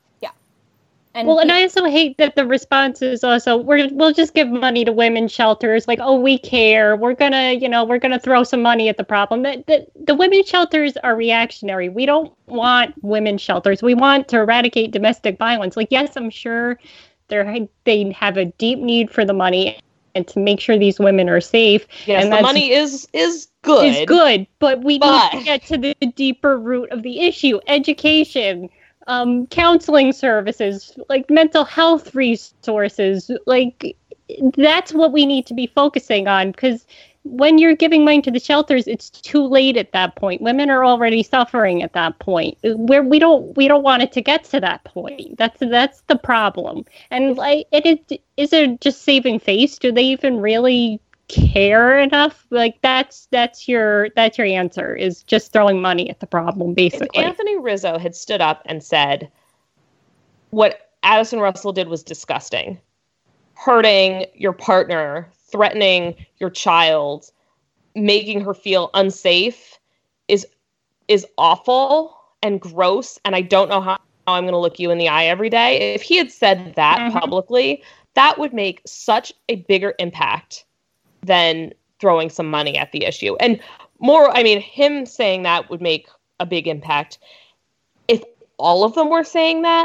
And well, and I also hate that the response is also, we're, we'll just give money to women's shelters. Like, oh, we care. We're going to, you know, we're going to throw some money at the problem. The, the, the women's shelters are reactionary. We don't want women's shelters. We want to eradicate domestic violence. Like, yes, I'm sure they're, they have a deep need for the money and to make sure these women are safe. Yes, and the money is is good. Is good, but we but... need to get to the deeper root of the issue. Education. Um, counseling services, like mental health resources, like that's what we need to be focusing on, because when you're giving money to the shelters, it's too late at that point. Women are already suffering at that point. Where we don't we don't want it to get to that point. That's that's the problem. And like, it is is it just saving face? Do they even really care enough? Like, that's that's your that's your answer, is just throwing money at the problem, basically. If Anthony Rizzo had stood up and said, what Addison Russell did was disgusting, hurting your partner, threatening your child, making her feel unsafe is is awful and gross, and I don't know how, how I'm going to look you in the eye every day. If he had said that Mm-hmm. publicly, that would make such a bigger impact than throwing some money at the issue. And more, I mean, him saying that would make a big impact. If all of them were saying that,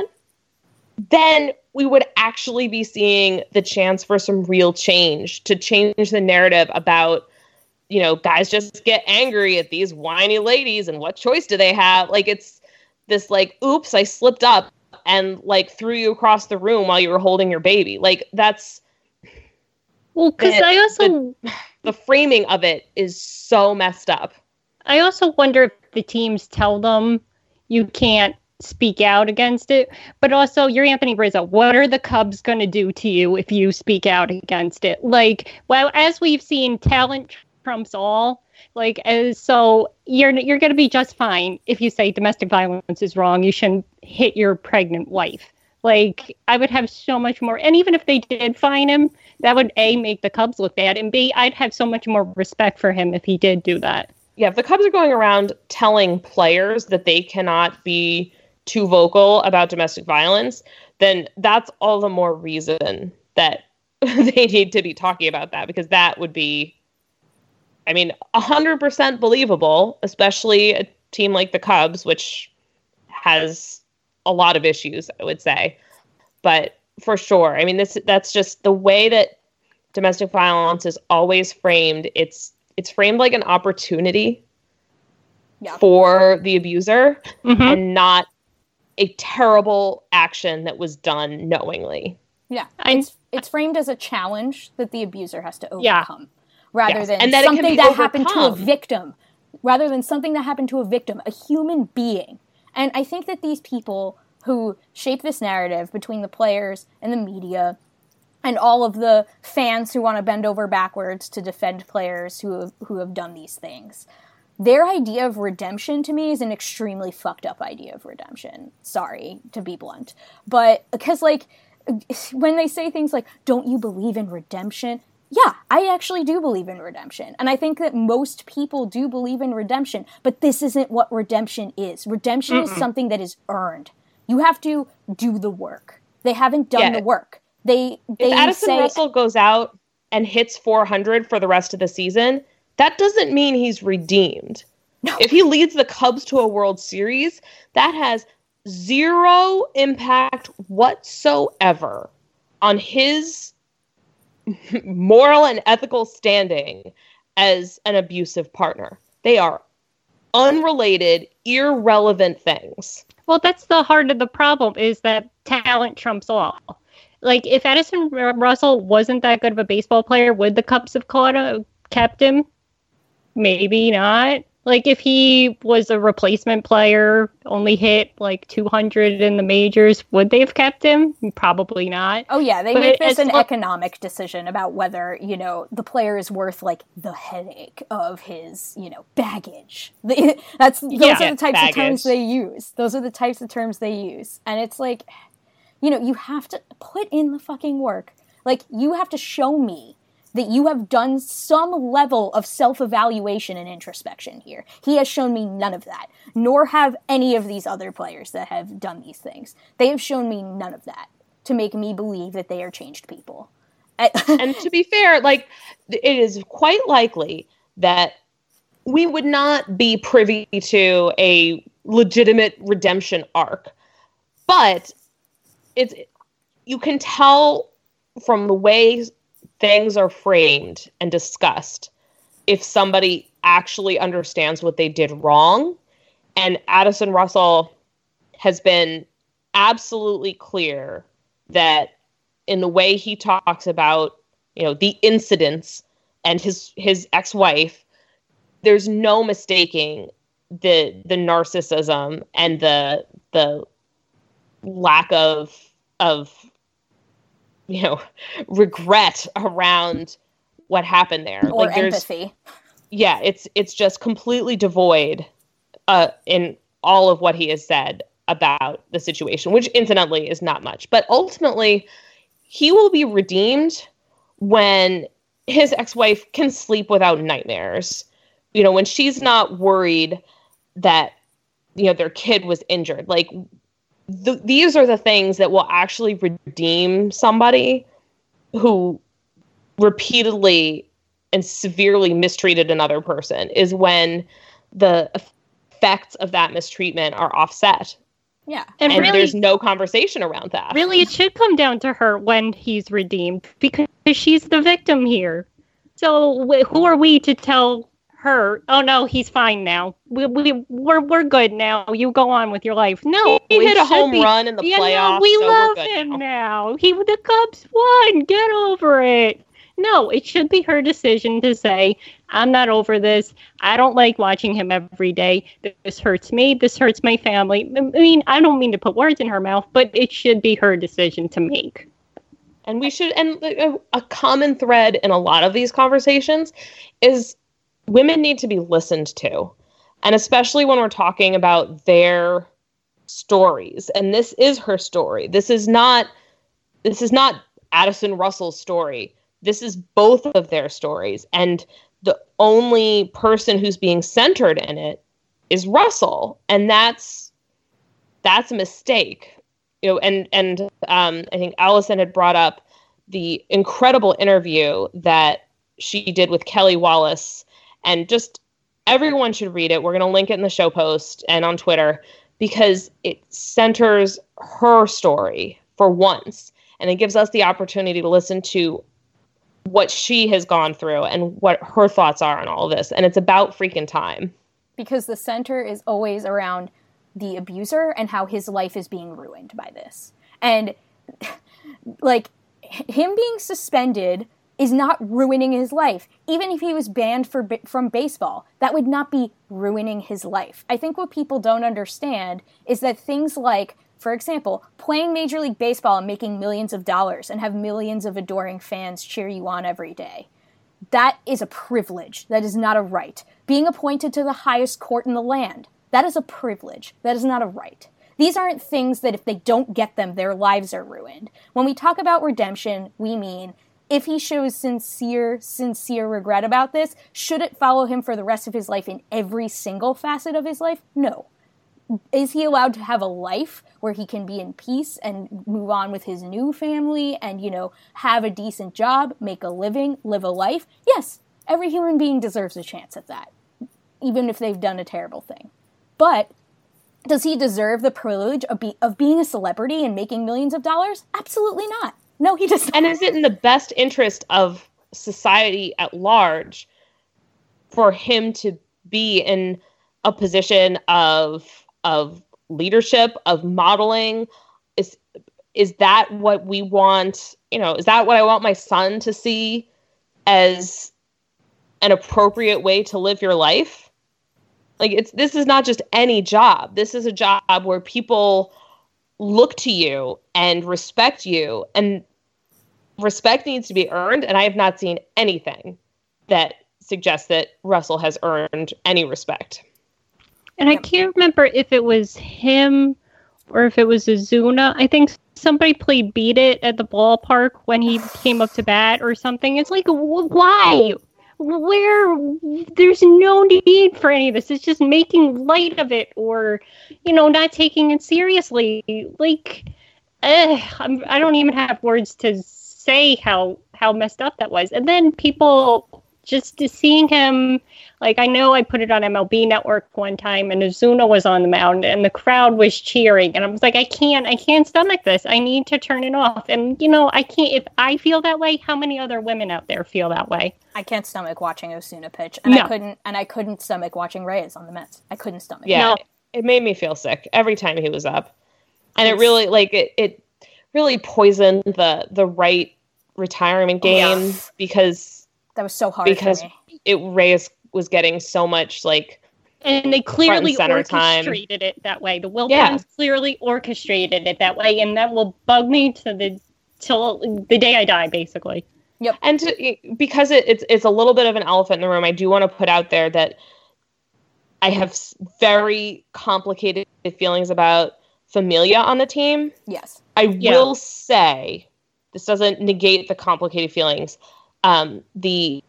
then we would actually be seeing the chance for some real change, to change the narrative about, you know, guys just get angry at these whiny ladies and what choice do they have? Like, it's this like, oops, I slipped up and like threw you across the room while you were holding your baby. Like, that's... Well, because I also... The, the framing of it is so messed up. I also wonder if the teams tell them you can't speak out against it, but also you're Anthony Rizzo. What are the Cubs going to do to you if you speak out against it? Like, well, as we've seen, talent trumps all. Like, as so you're you're going to be just fine if you say domestic violence is wrong. You shouldn't hit your pregnant wife. Like, I would have so much more. And even if they did fine him, that would A, make the Cubs look bad, and B, I'd have so much more respect for him if he did do that. Yeah, if the Cubs are going around telling players that they cannot be too vocal about domestic violence, then that's all the more reason that they need to be talking about that, because that would be, I mean, one hundred percent believable, especially a team like the Cubs, which has a lot of issues, I would say. But for sure, I mean, this that's just the way that domestic violence is always framed. It's it's framed like an opportunity yeah. for the abuser mm-hmm. and not a terrible action that was done knowingly. Yeah, it's it's framed as a challenge that the abuser has to overcome, yeah. rather yes. than and that something that overcome. happened to a victim, rather than something that happened to a victim, a human being. And I think that these people who shape this narrative between the players and the media and all of the fans who want to bend over backwards to defend players who have, who have done these things, their idea of redemption to me is an extremely fucked up idea of redemption. Sorry to be blunt. But because, like, when they say things like, don't you believe in redemption? Yeah, I actually do believe in redemption. And I think that most people do believe in redemption, but this isn't what redemption is. Redemption Mm-mm. is something that is earned. You have to do the work. They haven't done yeah. the work. They, they if Addison say, Russell goes out and hits four hundred for the rest of the season, that doesn't mean he's redeemed. No. If he leads the Cubs to a World Series, that has zero impact whatsoever on his moral and ethical standing as an abusive partner. They are unrelated, irrelevant things. Well, that's the heart of the problem, is that talent trumps all. Like, if Addison Russell wasn't that good of a baseball player, would the Cubs have caught a, kept him? Maybe not. Like, if he was a replacement player, only hit like two hundred in the majors, would they have kept him? Probably not. Oh, yeah. They but make this an lo- economic decision about whether, you know, the player is worth, like, the headache of his, you know, baggage. That's Those yeah, are the types baggage. of terms they use. Those are the types of terms they use. And it's like, you know, you have to put in the fucking work. Like, you have to show me that you have done some level of self-evaluation and introspection here. He has shown me none of that, nor have any of these other players that have done these things. They have shown me none of that to make me believe that they are changed people. And to be fair, like, it is quite likely that we would not be privy to a legitimate redemption arc. But it's you can tell from the way things are framed and discussed if somebody actually understands what they did wrong. And Addison Russell has been absolutely clear that in the way he talks about, you know, the incidents and his his ex-wife, there's no mistaking the the narcissism and the the lack of of you know, regret around what happened there. Or like empathy. Yeah, it's it's just completely devoid uh, in all of what he has said about the situation, which incidentally is not much. But ultimately, he will be redeemed when his ex-wife can sleep without nightmares. You know, when she's not worried that, you know, their kid was injured. Like, The, these are the things that will actually redeem somebody who repeatedly and severely mistreated another person, is when the effects of that mistreatment are offset. Yeah. And, And really- there's no conversation around that. Really, it should come down to her when he's redeemed because she's the victim here. So wh- who are we to tell her, oh no, he's fine now. We, we, we're, we're good now. You go on with your life. No. He it hit a should home be- run in the Yeah, no, playoffs, we so we're love good him now. now. He, the Cubs won. Get over it. No, it should be her decision to say, I'm not over this. I don't like watching him every day. This hurts me. This hurts my family. I mean, I don't mean to put words in her mouth, but it should be her decision to make. And we should, and a, a common thread in a lot of these conversations is women need to be listened to. And especially when we're talking about their stories. And this is her story. This is not, this is not Addison Russell's story. This is both of their stories. And the only person who's being centered in it is Russell. And that's, that's a mistake. You know, and, and um, I think Allison had brought up the incredible interview that she did with Kelly Wallace, and just everyone should read it. We're going to link it in the show post and on Twitter because it centers her story for once. And it gives us the opportunity to listen to what she has gone through and what her thoughts are on all of this. And it's about freaking time. Because the center is always around the abuser and how his life is being ruined by this. And, like, him being suspended is not ruining his life. Even if he was banned for, from baseball, that would not be ruining his life. I think what people don't understand is that things like, for example, playing Major League Baseball and making millions of dollars and have millions of adoring fans cheer you on every day, that is a privilege. That is not a right. Being appointed to the highest court in the land, that is a privilege. That is not a right. These aren't things that if they don't get them, their lives are ruined. When we talk about redemption, we mean if he shows sincere, sincere regret about this, should it follow him for the rest of his life in every single facet of his life? No. Is he allowed to have a life where he can be in peace and move on with his new family and, you know, have a decent job, make a living, live a life? Yes, every human being deserves a chance at that, even if they've done a terrible thing. But does he deserve the privilege of, be- of being a celebrity and making millions of dollars? Absolutely not. No, he does not. And is it in the best interest of society at large for him to be in a position of of leadership, of modeling? Is is that what we want? You know, is that what I want my son to see as an appropriate way to live your life? Like, it's this is not just any job. This is a job where people look to you and respect you, and respect needs to be earned. And I have not seen anything that suggests that Russell has earned any respect. And I can't remember if it was him or if it was Azuna. I think somebody played Beat It at the ballpark when he came up to bat or something. It's like, wh- why? Where? There's no need for any of this. It's just making light of it or, you know, not taking it seriously. Like, uh, I'm, I don't even have words to say how, how messed up that was. And then people just seeing him, like, I know I put it on M L B Network one time and Azuna was on the mound and the crowd was cheering. And I was like, I can't, I can't stomach this. I need to turn it off. And, you know, I can't, if I feel that way, how many other women out there feel that way? I can't stomach watching Osuna pitch. And No. I couldn't, and I couldn't stomach watching Reyes on the Mets. I couldn't stomach it. Yeah, No. it, it made me feel sick every time he was up. And it really, like, it, it really poisoned the, the right retirement game Yeah. because That was so hard because for me. it Reyes was getting so much, like, And they clearly center time. orchestrated it that way. The Wilpons Yeah. clearly orchestrated it that way, and that will bug me to the till the day I die, basically. and to, because it, it's it's a little bit of an elephant in the room, I do want to put out there that I have s- very complicated feelings about Familia on the team. Yes. I Yeah. will say, this doesn't negate the complicated feelings. Um, the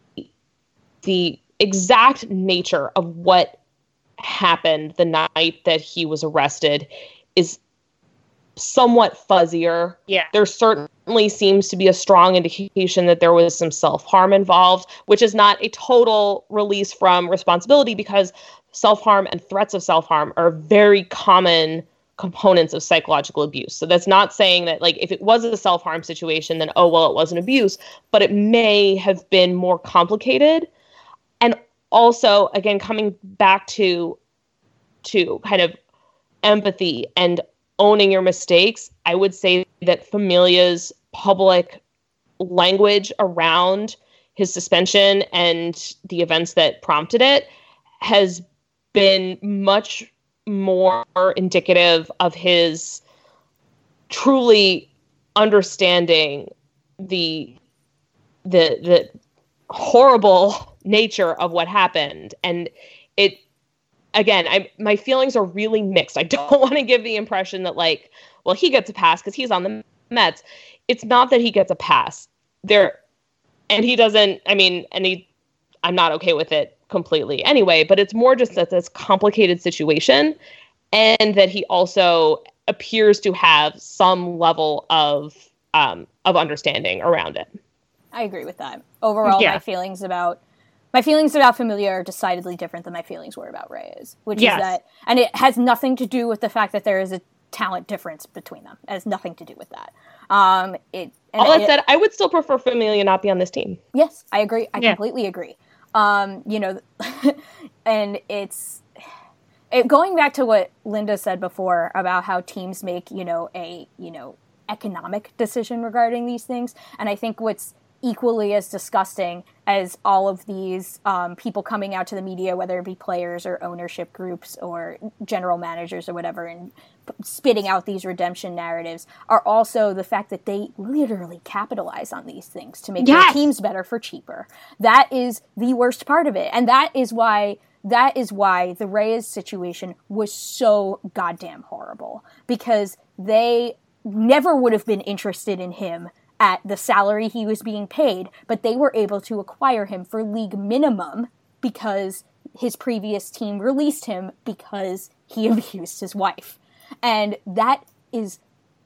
the exact nature of what happened the night that he was arrested is somewhat fuzzier. Yeah. There's certain certainly seems to be a strong indication that there was some self-harm involved, which is not a total release from responsibility, because self-harm and threats of self-harm are very common components of psychological abuse. So that's not saying that, like, if it was a self-harm situation, then, oh, well, it wasn't abuse, but it may have been more complicated. And also, again, coming back to, to kind of empathy and owning your mistakes, I would say that Familia's public language around his suspension and the events that prompted it has been much more indicative of his truly understanding the the the horrible nature of what happened. And it, again, I my feelings are really mixed. I don't want to give the impression that, like, well, he gets a pass because he's on the Mets. It's not that he gets a pass there, and he doesn't. I mean, and he, I'm not okay with it completely anyway, but it's more just that this complicated situation, and that he also appears to have some level of um, of understanding around it. I agree with that. Overall, yeah. my feelings about my feelings about Familia are decidedly different than my feelings were about Reyes, which yes. is that, and it has nothing to do with the fact that there is a talent difference between them. It has nothing to do with that. Um, it. All that said, I would still prefer Familia not be on this team. Yes, I agree. I yeah. completely agree. Um, you know, and it's it, going back to what Linda said before about how teams make, you know, a, you know, economic decision regarding these things. And I think what's equally as disgusting as all of these um, people coming out to the media, whether it be players or ownership groups or general managers or whatever, and p- spitting out these redemption narratives, are also the fact that they literally capitalize on these things to make yes. their teams better for cheaper. That is the worst part of it. And that is why that is why the Reyes situation was so goddamn horrible, because they never would have been interested in him at the salary he was being paid, but they were able to acquire him for league minimum because his previous team released him because he abused his wife. And that is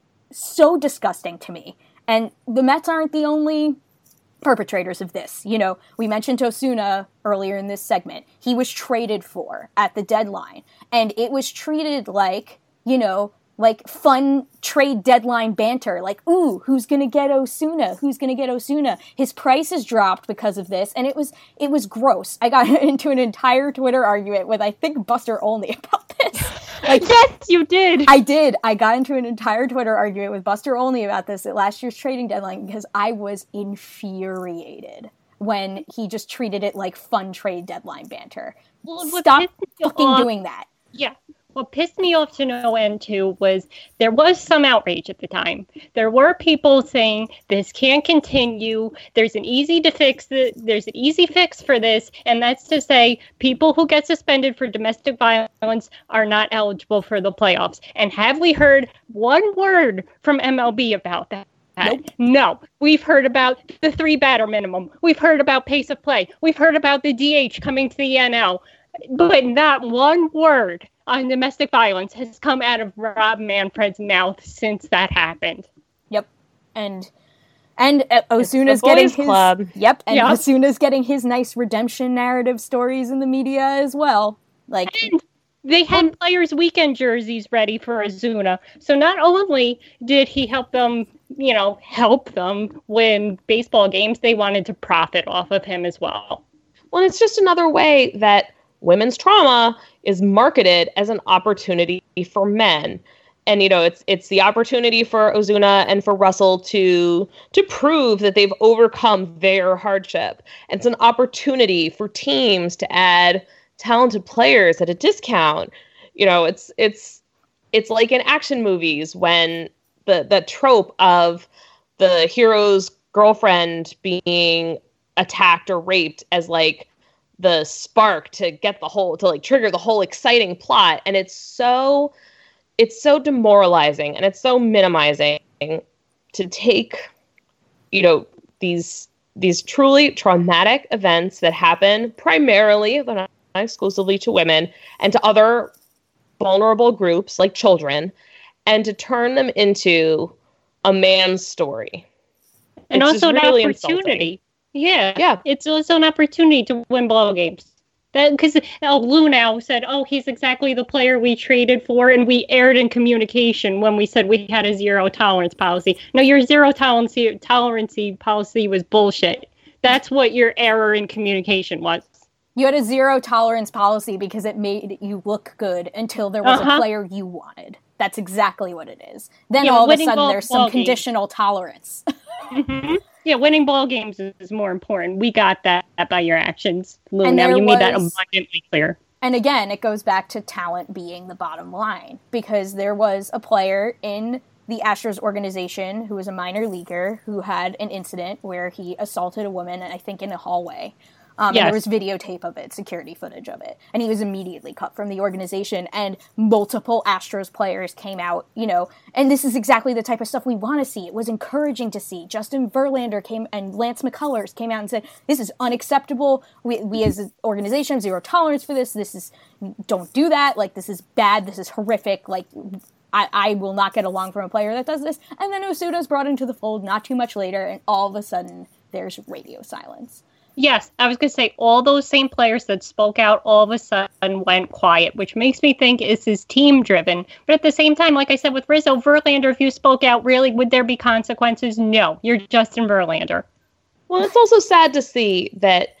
so disgusting to me. And the Mets aren't the only perpetrators of this. You know, we mentioned Osuna earlier in this segment. He was traded for at the deadline, and it was treated like, you know, like fun trade deadline banter. Like, ooh, who's gonna get Osuna? Who's gonna get Osuna? His price is dropped because of this, and it was it was gross. I got into an entire Twitter argument with, I think, Buster Olney about this. Like, yes, you did. I did. I got into an entire Twitter argument with Buster Olney about this at last year's trading deadline because I was infuriated when he just treated it like fun trade deadline banter. Well, Stop fucking off, doing that. Yeah. What pissed me off to no end, too, was there was some outrage at the time. There were people saying this can't continue. There's an easy to fix. The, there's an easy fix for this, and that's to say people who get suspended for domestic violence are not eligible for the playoffs. And have we heard one word from M L B about that? Nope. No. We've heard about the three batter minimum. We've heard about pace of play. We've heard about the D H coming to the N L. But not one word on domestic violence has come out of Rob Manfred's mouth since that happened. Yep. And and uh, Osuna's getting his club. Yep, and yep. Osuna's getting his nice redemption narrative stories in the media as well. Like, and they had um, players' weekend jerseys ready for Ozuna. So not only did he help them, you know, help them win baseball games, they wanted to profit off of him as well. Well, it's just another way that women's trauma is marketed as an opportunity for men. And, you know, it's it's the opportunity for Ozuna and for Russell to to prove that they've overcome their hardship. And it's an opportunity for teams to add talented players at a discount. You know, it's it's it's like in action movies when the the trope of the hero's girlfriend being attacked or raped as like the spark to get the whole, to like trigger the whole exciting plot. And it's so, it's so demoralizing and it's so minimizing to take, you know, these, these truly traumatic events that happen primarily, but not exclusively, to women and to other vulnerable groups like children, and to turn them into a man's story. And It's also just an really opportunity. insulting. Yeah. Yeah. It's also an opportunity to win ball games. That because oh, Lunau said, "Oh, he's exactly the player we traded for," and we erred in communication when we said we had a zero tolerance policy. No, your zero tolerance tolerance policy was bullshit. That's what your error in communication was. You had a zero tolerance policy because it made you look good until there was Uh-huh. a player you wanted. That's exactly what it is. Then Yeah, all of a winning sudden ball- there's some ball games. conditional tolerance. Mm-hmm. Yeah, winning ball games is, is more important. We got that by your actions, Lou. And Now there you made that was- abundantly clear. And again, it goes back to talent being the bottom line, because there was a player in the Astros organization who was a minor leaguer who had an incident where he assaulted a woman, I think in a hallway. Um, And Yes. there was videotape of it, security footage of it. And he was immediately cut from the organization, and multiple Astros players came out, you know, and this is exactly the type of stuff we want to see. It was encouraging to see. Justin Verlander came, and Lance McCullers came out and said, this is unacceptable. We, we as an organization have zero tolerance for this. This is, don't do that. Like, this is bad. This is horrific. Like, I, I will not get along from a player that does this. And then Osuda's brought into the fold not too much later, and all of a sudden, there's radio silence. Yes, I was going to say all those same players that spoke out all of a sudden went quiet, which makes me think this is team driven. But at the same time, like I said with Rizzo, Verlander, if you spoke out, really, would there be consequences? No, you're Justin Verlander. Well, it's also sad to see that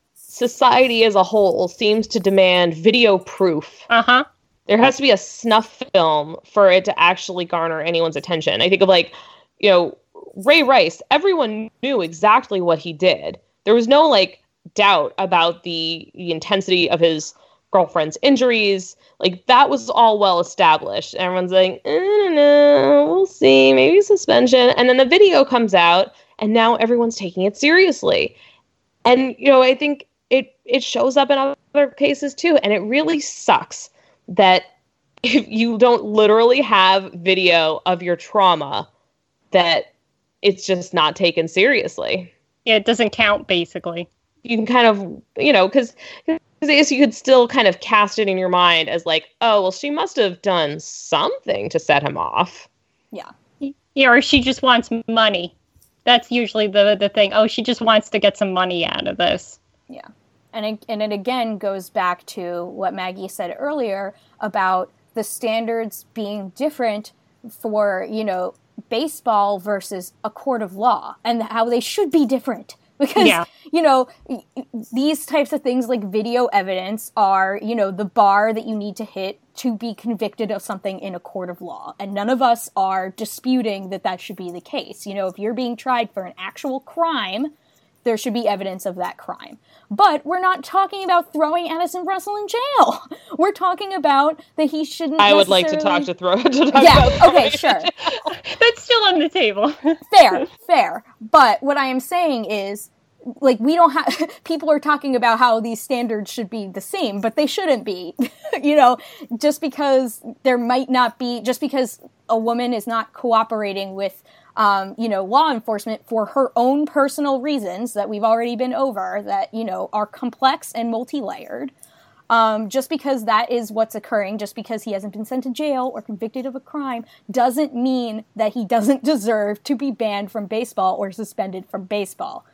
society as a whole seems to demand video proof. Uh-huh. There has to be a snuff film for it to actually garner anyone's attention. I think of, like, you know, Ray Rice. Everyone knew exactly what he did. There was no, like, doubt about the, the intensity of his girlfriend's injuries. Like, that was all well established. Everyone's like, I don't know, we'll see, maybe suspension. And then the video comes out, and now everyone's taking it seriously. And, you know, I think it, it shows up in other cases, too. And it really sucks that if you don't literally have video of your trauma, that it's just not taken seriously. Yeah, it doesn't count, basically. You can kind of, you know, because I guess you could still kind of cast it in your mind as like, oh, well, she must have done something to set him off. Yeah. Yeah, or she just wants money. That's usually the the thing. Oh, she just wants to get some money out of this. Yeah. And it, and it again goes back to what Maggie said earlier about the standards being different for, you know, baseball versus a court of law, and how they should be different. Because, yeah. you know, these types of things like video evidence are, you know, the bar that you need to hit to be convicted of something in a court of law. And none of us are disputing that that should be the case. You know, if you're being tried for an actual crime, there should be evidence of that crime. But we're not talking about throwing Addison Russell in jail. We're talking about that he shouldn't I would like to talk to throw to talk Yeah, about okay, sure. That's still on the table. Fair, fair. But what I am saying is, like, we don't have, people are talking about how these standards should be the same, but they shouldn't be. You know, just because there might not be, just because a woman is not cooperating with, um, you know, law enforcement for her own personal reasons that we've already been over, that, you know, are complex and multi-layered. Um, just because that is what's occurring, just because he hasn't been sent to jail or convicted of a crime, doesn't mean that he doesn't deserve to be banned from baseball or suspended from baseball.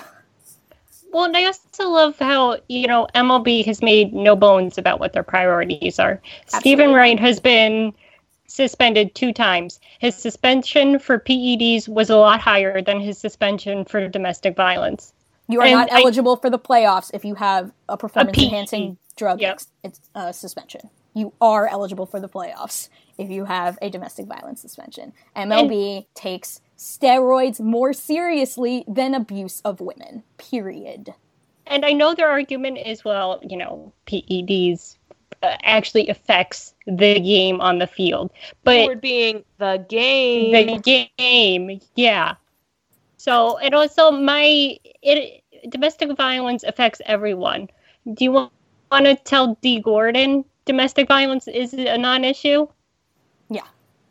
Well, and I also love how, you know, M L B has made no bones about what their priorities are. Absolutely. Stephen Wright has been suspended two times. His suspension for P E Ds was a lot higher than his suspension for domestic violence. You are And not I- eligible for the playoffs if you have a performance-enhancing P E D. drug Yep. ex- it's, uh, suspension. You are eligible for the playoffs if you have a domestic violence suspension. M L B And- takes steroids more seriously than abuse of women, period. And I know their argument is, well, you know, P E Ds uh, actually affects the game on the field. But Word being the game. the game, yeah. So, and also my, it, domestic violence affects everyone. Do you want, want to tell D. Gordon domestic violence is a non-issue? Yeah.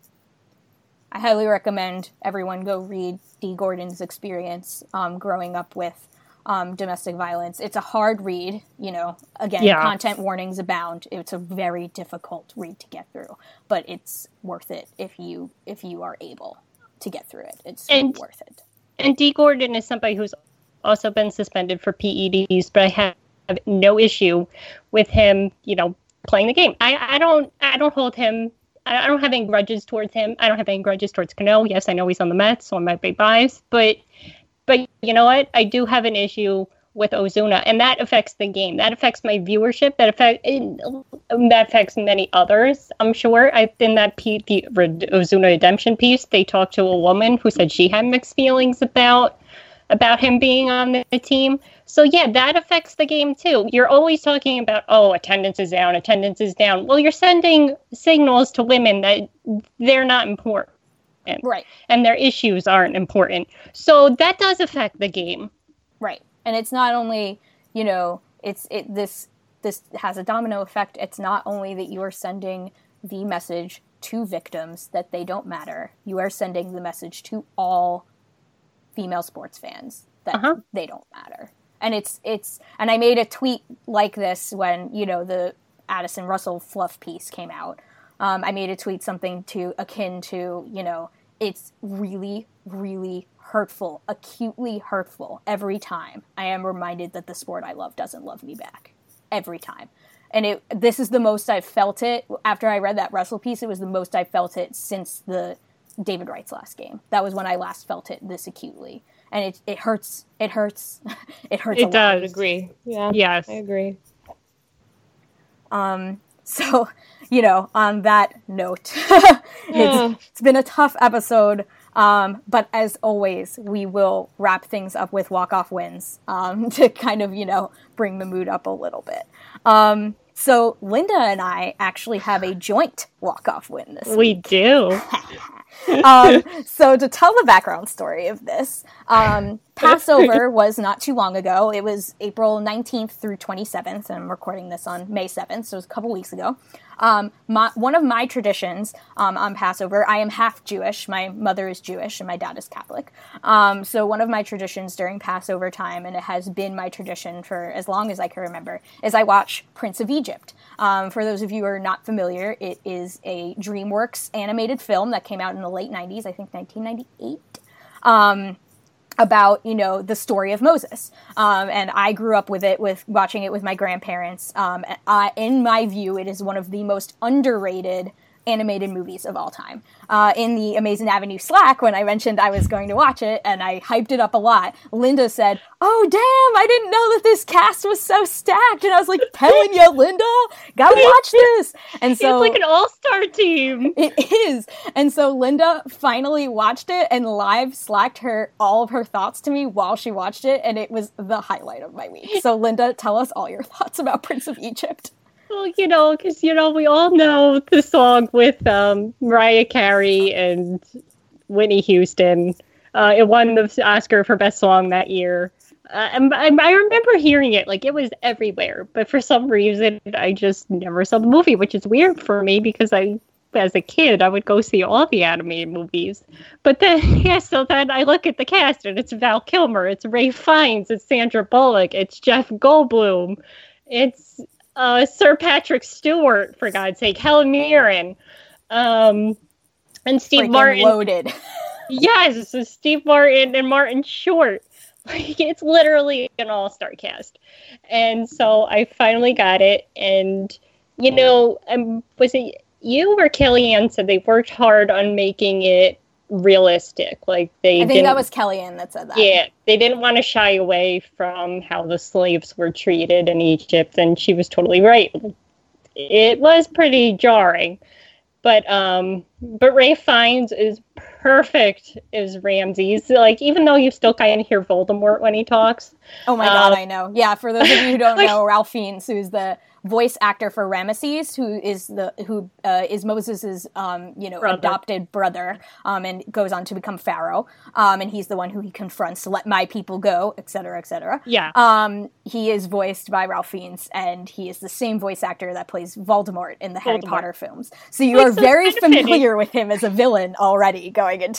I highly recommend everyone go read D. Gordon's experience um, growing up with um, domestic violence. It's a hard read, you know, again, Yeah. content warnings abound. It's a very difficult read to get through, but it's worth it if you if you are able to get through it. It's And- worth it. And Dee Gordon is somebody who's also been suspended for P E Ds, but I have no issue with him, you know, playing the game. I, I don't I don't hold him. I, I don't have any grudges towards him. I don't have any grudges towards Cano. Yes, I know he's on the Mets, so I might be biased, but but you know what? I do have an issue with Ozuna, and that affects the game. That affects my viewership. That affect that affects many others. I'm sure. I in that P, the Ozuna redemption piece, they talked to a woman who said she had mixed feelings about about him being on the, the team. So yeah, that affects the game too. You're always talking about, oh, attendance is down, attendance is down. Well, you're sending signals to women that they're not important, right? And their issues aren't important. So that does affect the game, right? And it's not only, you know, it's it this this has a domino effect. It's not only that you are sending the message to victims that they don't matter. You are sending the message to all female sports fans that uh-huh. they don't matter. And it's it's and I made a tweet like this when, you know, the Addison Russell fluff piece came out. Um, I made a tweet something to akin to, you know, it's really, really hurtful, acutely hurtful every time I am reminded that the sport I love doesn't love me back. Every time. And it this is the most I've felt it. After I read that Russell piece, it was the most I've felt it since the David Wright's last game. That was when I last felt it this acutely. And it it hurts. It hurts. it hurts it a lot. I agree. Yeah. Yes. I agree. Um so, you know, on that note, it's, yeah. it's been a tough episode. Um, but as always, we will wrap things up with walk-off wins um, to kind of, you know, bring the mood up a little bit. Um, so Linda and I actually have a joint walk-off win this we week. We do. um, so to tell the background story of this, um, Passover was not too long ago. It was April nineteenth through twenty-seventh, and I'm recording this on May seventh, so it was a couple weeks ago. Um, my, one of my traditions um, on Passover, I am half Jewish. My mother is Jewish and my dad is Catholic. Um, so one of my traditions during Passover time, and it has been my tradition for as long as I can remember, is I watch Prince of Egypt. Um, for those of you who are not familiar, it is a DreamWorks animated film that came out in the late nineties, I think nineteen ninety-eight. Um, about, you know, the story of Moses. Um, and I grew up with it, with watching it with my grandparents. Um, I, in my view, it is one of the most underrated animated movies of all time. Uh, in the Amazing Avenue Slack, when I mentioned I was going to watch it, and I hyped it up a lot, Linda said, oh, damn, I didn't know that this cast was so stacked. And I was like, telling you, Linda, gotta watch this. And so it's like an all-star team. It is. And so Linda finally watched it and live slacked her all of her thoughts to me while she watched it, and it was the highlight of my week. So Linda, tell us all your thoughts about Prince of Egypt. Well, you know, because, you know, we all know the song with um, Mariah Carey and Whitney Houston. Uh, it won the Oscar for Best Song that year. Uh, and I, I remember hearing it, like, it was everywhere. But for some reason, I just never saw the movie, which is weird for me because I, as a kid, I would go see all the animated movies. But then, yeah, so then I look at the cast, and it's Val Kilmer, it's Ralph Fiennes, it's Sandra Bullock, it's Jeff Goldblum, it's... Uh, Sir Patrick Stewart, for God's sake, Helen Mirren, um, and Steve Freaking Martin. Loaded. Yes, so Steve Martin and Martin Short. Like, it's literally an all-star cast. And so I finally got it. And, you know, um, was it you or Kellyanne said they worked hard on making it realistic? Like they I think didn't, that was Kellyanne that said that. Yeah, they didn't want to shy away from how the slaves were treated in Egypt, and she was totally right. It was pretty jarring, but um, but Ralph Fiennes is perfect as Ramses. Like, even though you still kind of hear Voldemort when he talks. Oh my god, um, I know. Yeah, for those of you who don't know, Ralph Fiennes, who's the voice actor for Ramesses, who is the who uh, is Moses's um, you know brother. adopted brother, um, and goes on to become Pharaoh. Um, and he's the one who he confronts to let my people go, et cetera, et cetera. Yeah. Um, he is voiced by Ralph Fiennes, and he is the same voice actor that plays Voldemort in the Harry Voldemort. Potter films. So you Like, are so very familiar fitting. with him as a villain already going into this.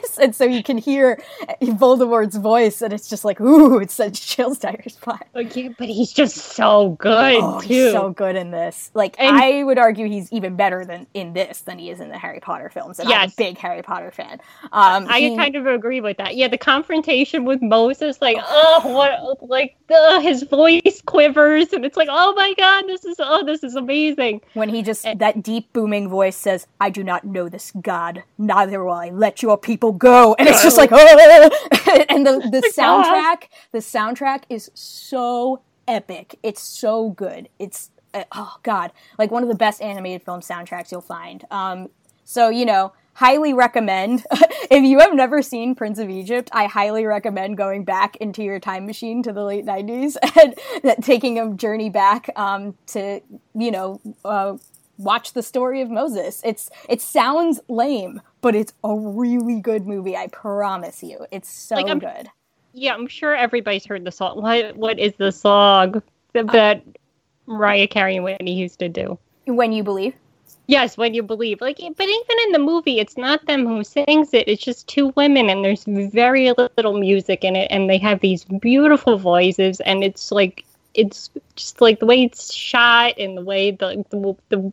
this, and so you can hear Voldemort's voice, and it's just like, ooh, it sends chills down your spine. Okay, but he's just so good, oh, too. He's so good in this. Like, and I would argue he's even better than in this than he is in the Harry Potter films, and yes. I'm a big Harry Potter fan. Um, I he, kind of agree with that. Yeah, the confrontation with Moses, like, oh, what, like, uh, his voice quivers, and it's like, oh my god, this is, oh, this is amazing. When he just, and, that deep booming voice says, I do not know this god, neither will I let your people go, and it's just like, oh, and the, the soundtrack, the soundtrack is so epic. It's so good. It's, uh, oh god, like one of the best animated film soundtracks you'll find. Um, so, you know, highly recommend. If you have never seen Prince of Egypt, I highly recommend going back into your time machine to the late nineties and taking a journey back um, to, you know, uh, watch the story of Moses. It's it sounds lame, but it's a really good movie. I promise you, it's so like, good. Yeah, I'm sure everybody's heard the song. What what is the song that, that Mariah Carey and Whitney used to do? When You Believe. Yes, When You Believe. Like, but even in the movie, it's not them who sings it. It's just two women, and there's very little music in it, and they have these beautiful voices, and it's like it's just like the way it's shot and the way the the the,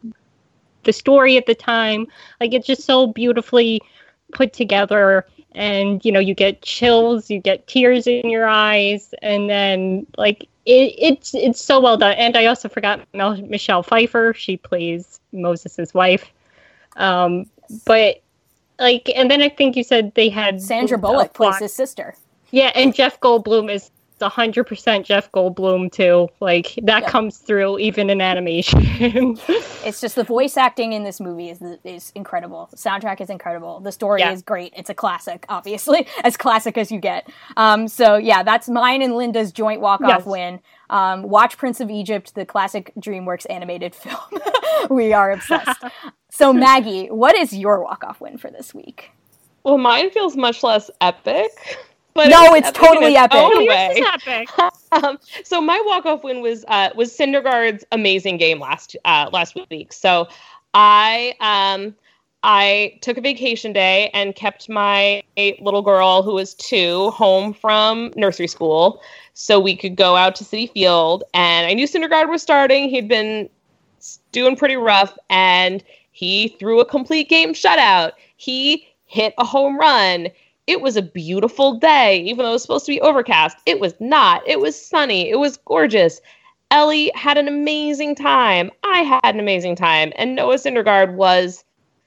the story at the time, like it's just so beautifully put together. And, you know, you get chills, you get tears in your eyes, and then, like, it, it's it's so well done. And I also forgot Mel- Michelle Pfeiffer. She plays Moses' wife. Um, but, like, and then I think you said they had... Sandra Bullock plays his sister. Yeah, and Jeff Goldblum is one hundred percent Jeff Goldblum, too. Like, that yeah. comes through even in animation. It's just the voice acting in this movie is is incredible. The soundtrack is incredible. The story yeah. is great. It's a classic, obviously. As classic as you get. Um, so, yeah, that's mine and Linda's joint walk-off yes. win. Um, watch Prince of Egypt, the classic DreamWorks animated film. We are obsessed. So, Maggie, what is your walk-off win for this week? Well, mine feels much less epic. But no, it's, it's totally epic. epic. It's epic. um, so my walk-off win was uh, was Syndergaard's amazing game last uh, last week. So I um, I took a vacation day and kept my little girl, who was two, home from nursery school, so we could go out to Citi Field. And I knew Syndergaard was starting. He'd been doing pretty rough, and he threw a complete game shutout. He hit a home run. It was a beautiful day, even though it was supposed to be overcast. It was not. It was sunny. It was gorgeous. Ellie had an amazing time. I had an amazing time. And Noah Syndergaard was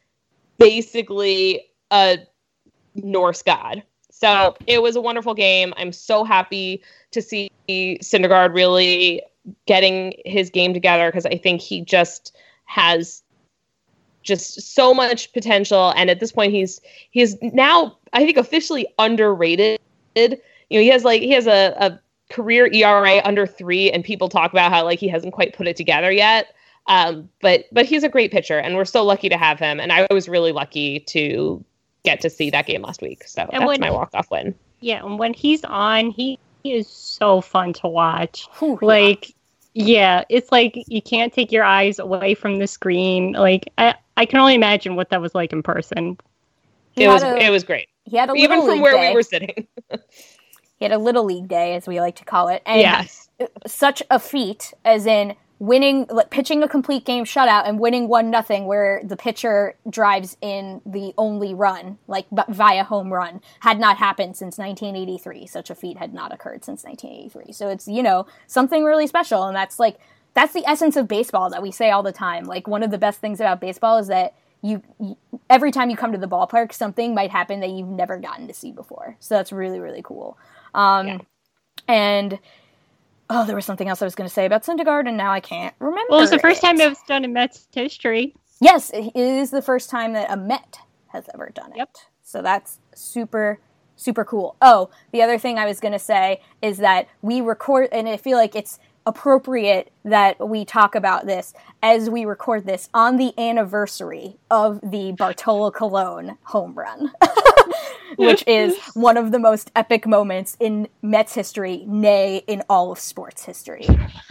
basically a Norse god. So it was a wonderful game. I'm so happy to see Syndergaard really getting his game together, because I think he just has just so much potential. And at this point, he's he's now, I think, officially underrated. You know, he has like he has a, a career E R A under three, and people talk about how like he hasn't quite put it together yet. Um, but but he's a great pitcher, and we're so lucky to have him. And I was really lucky to get to see that game last week. So and that's when, my walk-off win. Yeah, and when he's on, he, he is so fun to watch. Ooh, like, yeah. yeah, it's like you can't take your eyes away from the screen. Like, I I can only imagine what that was like in person. He it was a, it was great. He had a even from where day. we were sitting. He had a little league day, as we like to call it, and yes. such a feat, as in winning, like, pitching a complete game shutout and winning one nothing, where the pitcher drives in the only run, like via home run, had not happened since nineteen eighty-three. Such a feat had not occurred since nineteen eighty-three. So it's, you know, something really special, and that's like. That's the essence of baseball that we say all the time. Like, one of the best things about baseball is that you, you every time you come to the ballpark, something might happen that you've never gotten to see before. So that's really, really cool. Um, yeah. And, oh, there was something else I was going to say about Syndergaard, and now I can't remember. Well, it was the first it. time it was done in Mets history. Yes, it is the first time that a Met has ever done it. Yep. So that's super, super cool. Oh, the other thing I was going to say is that we record, and I feel like it's appropriate that we talk about this as we record this on the anniversary of the Bartolo Colon home run, which is one of the most epic moments in Mets history, nay, in all of sports history.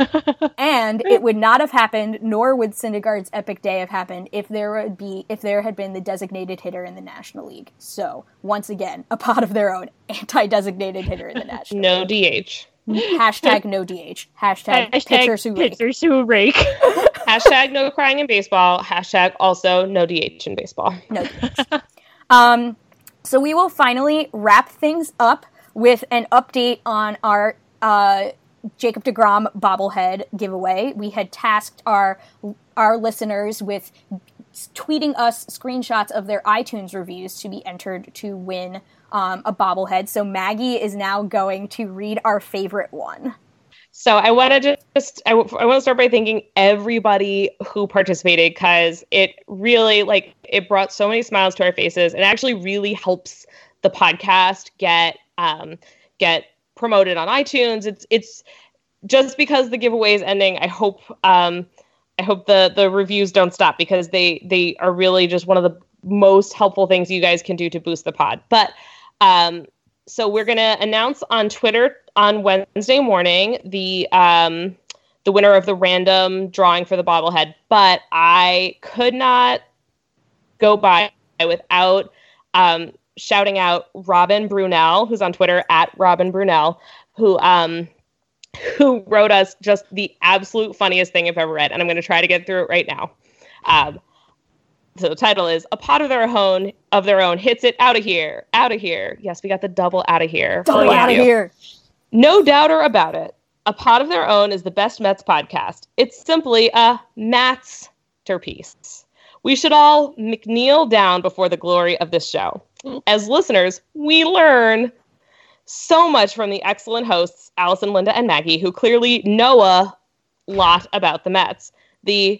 And it would not have happened, nor would Syndergaard's epic day have happened if there would be if there had been the designated hitter in the National League. So, once again, a pot of their own, anti-designated hitter in the National No League. D H. Hashtag no D H. Hashtag, Hashtag pitchers who rake. pitchers who rake. Hashtag no crying in baseball. Hashtag also no D H in baseball. No D H. um, so we will finally wrap things up with an update on our uh, Jacob deGrom bobblehead giveaway. We had tasked our our listeners with tweeting us screenshots of their iTunes reviews to be entered to win um, a bobblehead. So Maggie is now going to read our favorite one. So I want to just, I, w- I want to start by thanking everybody who participated, because it really, like, it brought so many smiles to our faces. It actually really helps the podcast get, um, get promoted on iTunes. It's, it's just because the giveaway is ending. I hope, um, I hope the, the reviews don't stop, because they, they are really just one of the most helpful things you guys can do to boost the pod. But, um, so we're going to announce on Twitter on Wednesday morning the um, the winner of the random drawing for the bobblehead. But I could not go by without um, shouting out Robin Brunel, who's on Twitter at Robin Brunel, who um, who wrote us just the absolute funniest thing I've ever read. And I'm going to try to get through it right now. Um, So the title is "A Pot of Their Own of Their Own Hits It Out of Here, Out of Here." Yes, we got the double out of here. Double out of here. No doubter about it. A Pot of Their Own is the best Mets podcast. It's simply a masterpiece. We should all kneel down before the glory of this show. As listeners, we learn so much from the excellent hosts, Allison, Linda, and Maggie, who clearly know a lot about the Mets. The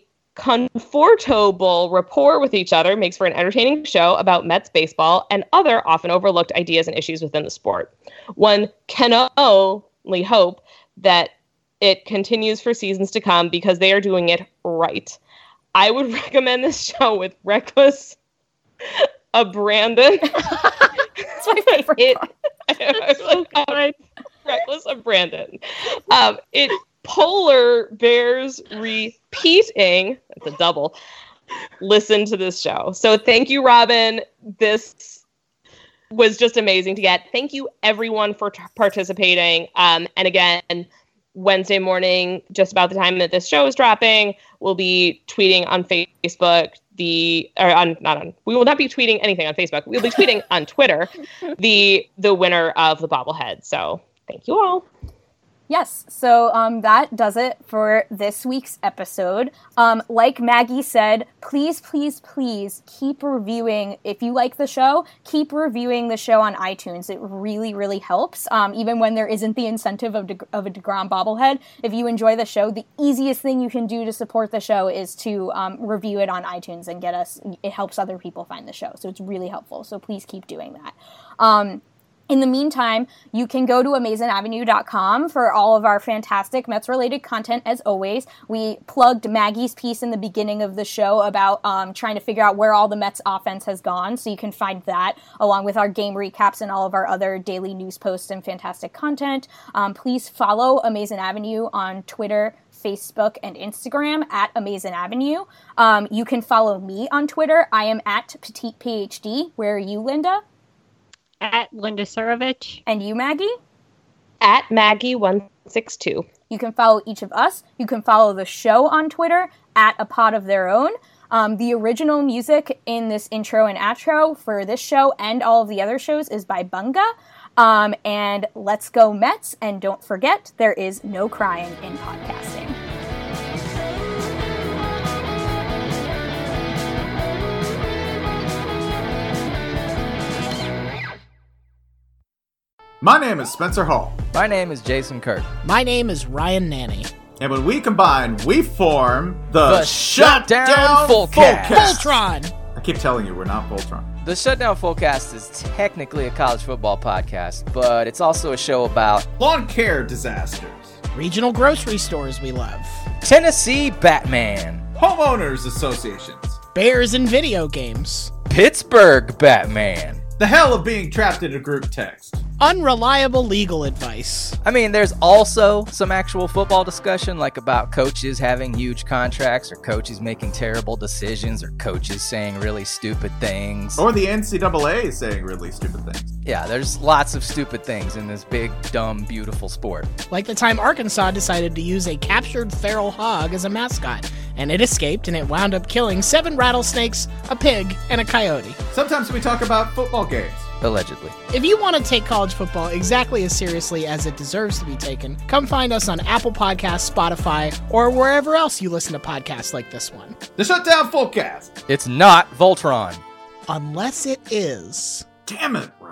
comfortable rapport with each other makes for an entertaining show about Mets baseball and other often overlooked ideas and issues within the sport. One can only hope that it continues for seasons to come, because they are doing it right. I would recommend this show with Reckless a Brandon. That's my favorite it, part. I, so like, Reckless a Brandon. Um, it Polar Bears repeating, that's a double, listen to this show. So thank you, Robin. This was just amazing to get. Thank you, everyone, for t- participating. Um, and again, Wednesday morning, just about the time that this show is dropping, we'll be tweeting on Facebook, the, or on, not on, we will not be tweeting anything on Facebook. We'll be tweeting on Twitter, the, the winner of the bobblehead. So thank you all. Yes, so um, that does it for this week's episode. Um, like Maggie said, please, please, please keep reviewing. If you like the show, keep reviewing the show on iTunes. It really, really helps, um, even when there isn't the incentive of, De- of a DeGrom bobblehead. If you enjoy the show, the easiest thing you can do to support the show is to um, review it on iTunes and get us. It helps other people find the show, so it's really helpful. So please keep doing that. Um, In the meantime, you can go to amazin avenue dot com for all of our fantastic Mets-related content, as always. We plugged Maggie's piece in the beginning of the show about um, trying to figure out where all the Mets offense has gone, so you can find that, along with our game recaps and all of our other daily news posts and fantastic content. Um, please follow Amazin Avenue on Twitter, Facebook, and Instagram at Amazin Avenue. Um, you can follow me on Twitter. I am at Petite PhD. Where are you, Linda? At Linda Surovich. And you, Maggie? At Maggie one six two. You can follow each of us. You can follow the show on Twitter at A Pod of Their Own. Um, the original music in this intro and outro for this show and all of the other shows is by Bunga. Um, and let's go Mets. And don't forget, there is no crying in podcasting. My name is Spencer Hall. My name is Jason Kirk. My name is Ryan Nanny. And when we combine, we form the, the Shutdown, Shutdown Fullcast. Voltron. I keep telling you, we're not Voltron. The Shutdown Fullcast is technically a college football podcast, but it's also a show about lawn care disasters, Regional grocery stores we love. Tennessee Batman. Homeowners associations. Bears in video games. Pittsburgh Batman. The hell of being trapped in a group text. Unreliable legal advice. I mean, there's also some actual football discussion, like about coaches having huge contracts, or coaches making terrible decisions, or coaches saying really stupid things. Or the N C double A saying really stupid things. Yeah, there's lots of stupid things in this big, dumb, beautiful sport. Like the time Arkansas decided to use a captured feral hog as a mascot, and it escaped and it wound up killing seven rattlesnakes, a pig, and a coyote. Sometimes we talk about football games. Allegedly. If you want to take college football exactly as seriously as it deserves to be taken, come find us on Apple Podcasts, Spotify, or wherever else you listen to podcasts like this one. The Shutdown Fullcast. It's not Voltron. Unless it is. Damn it.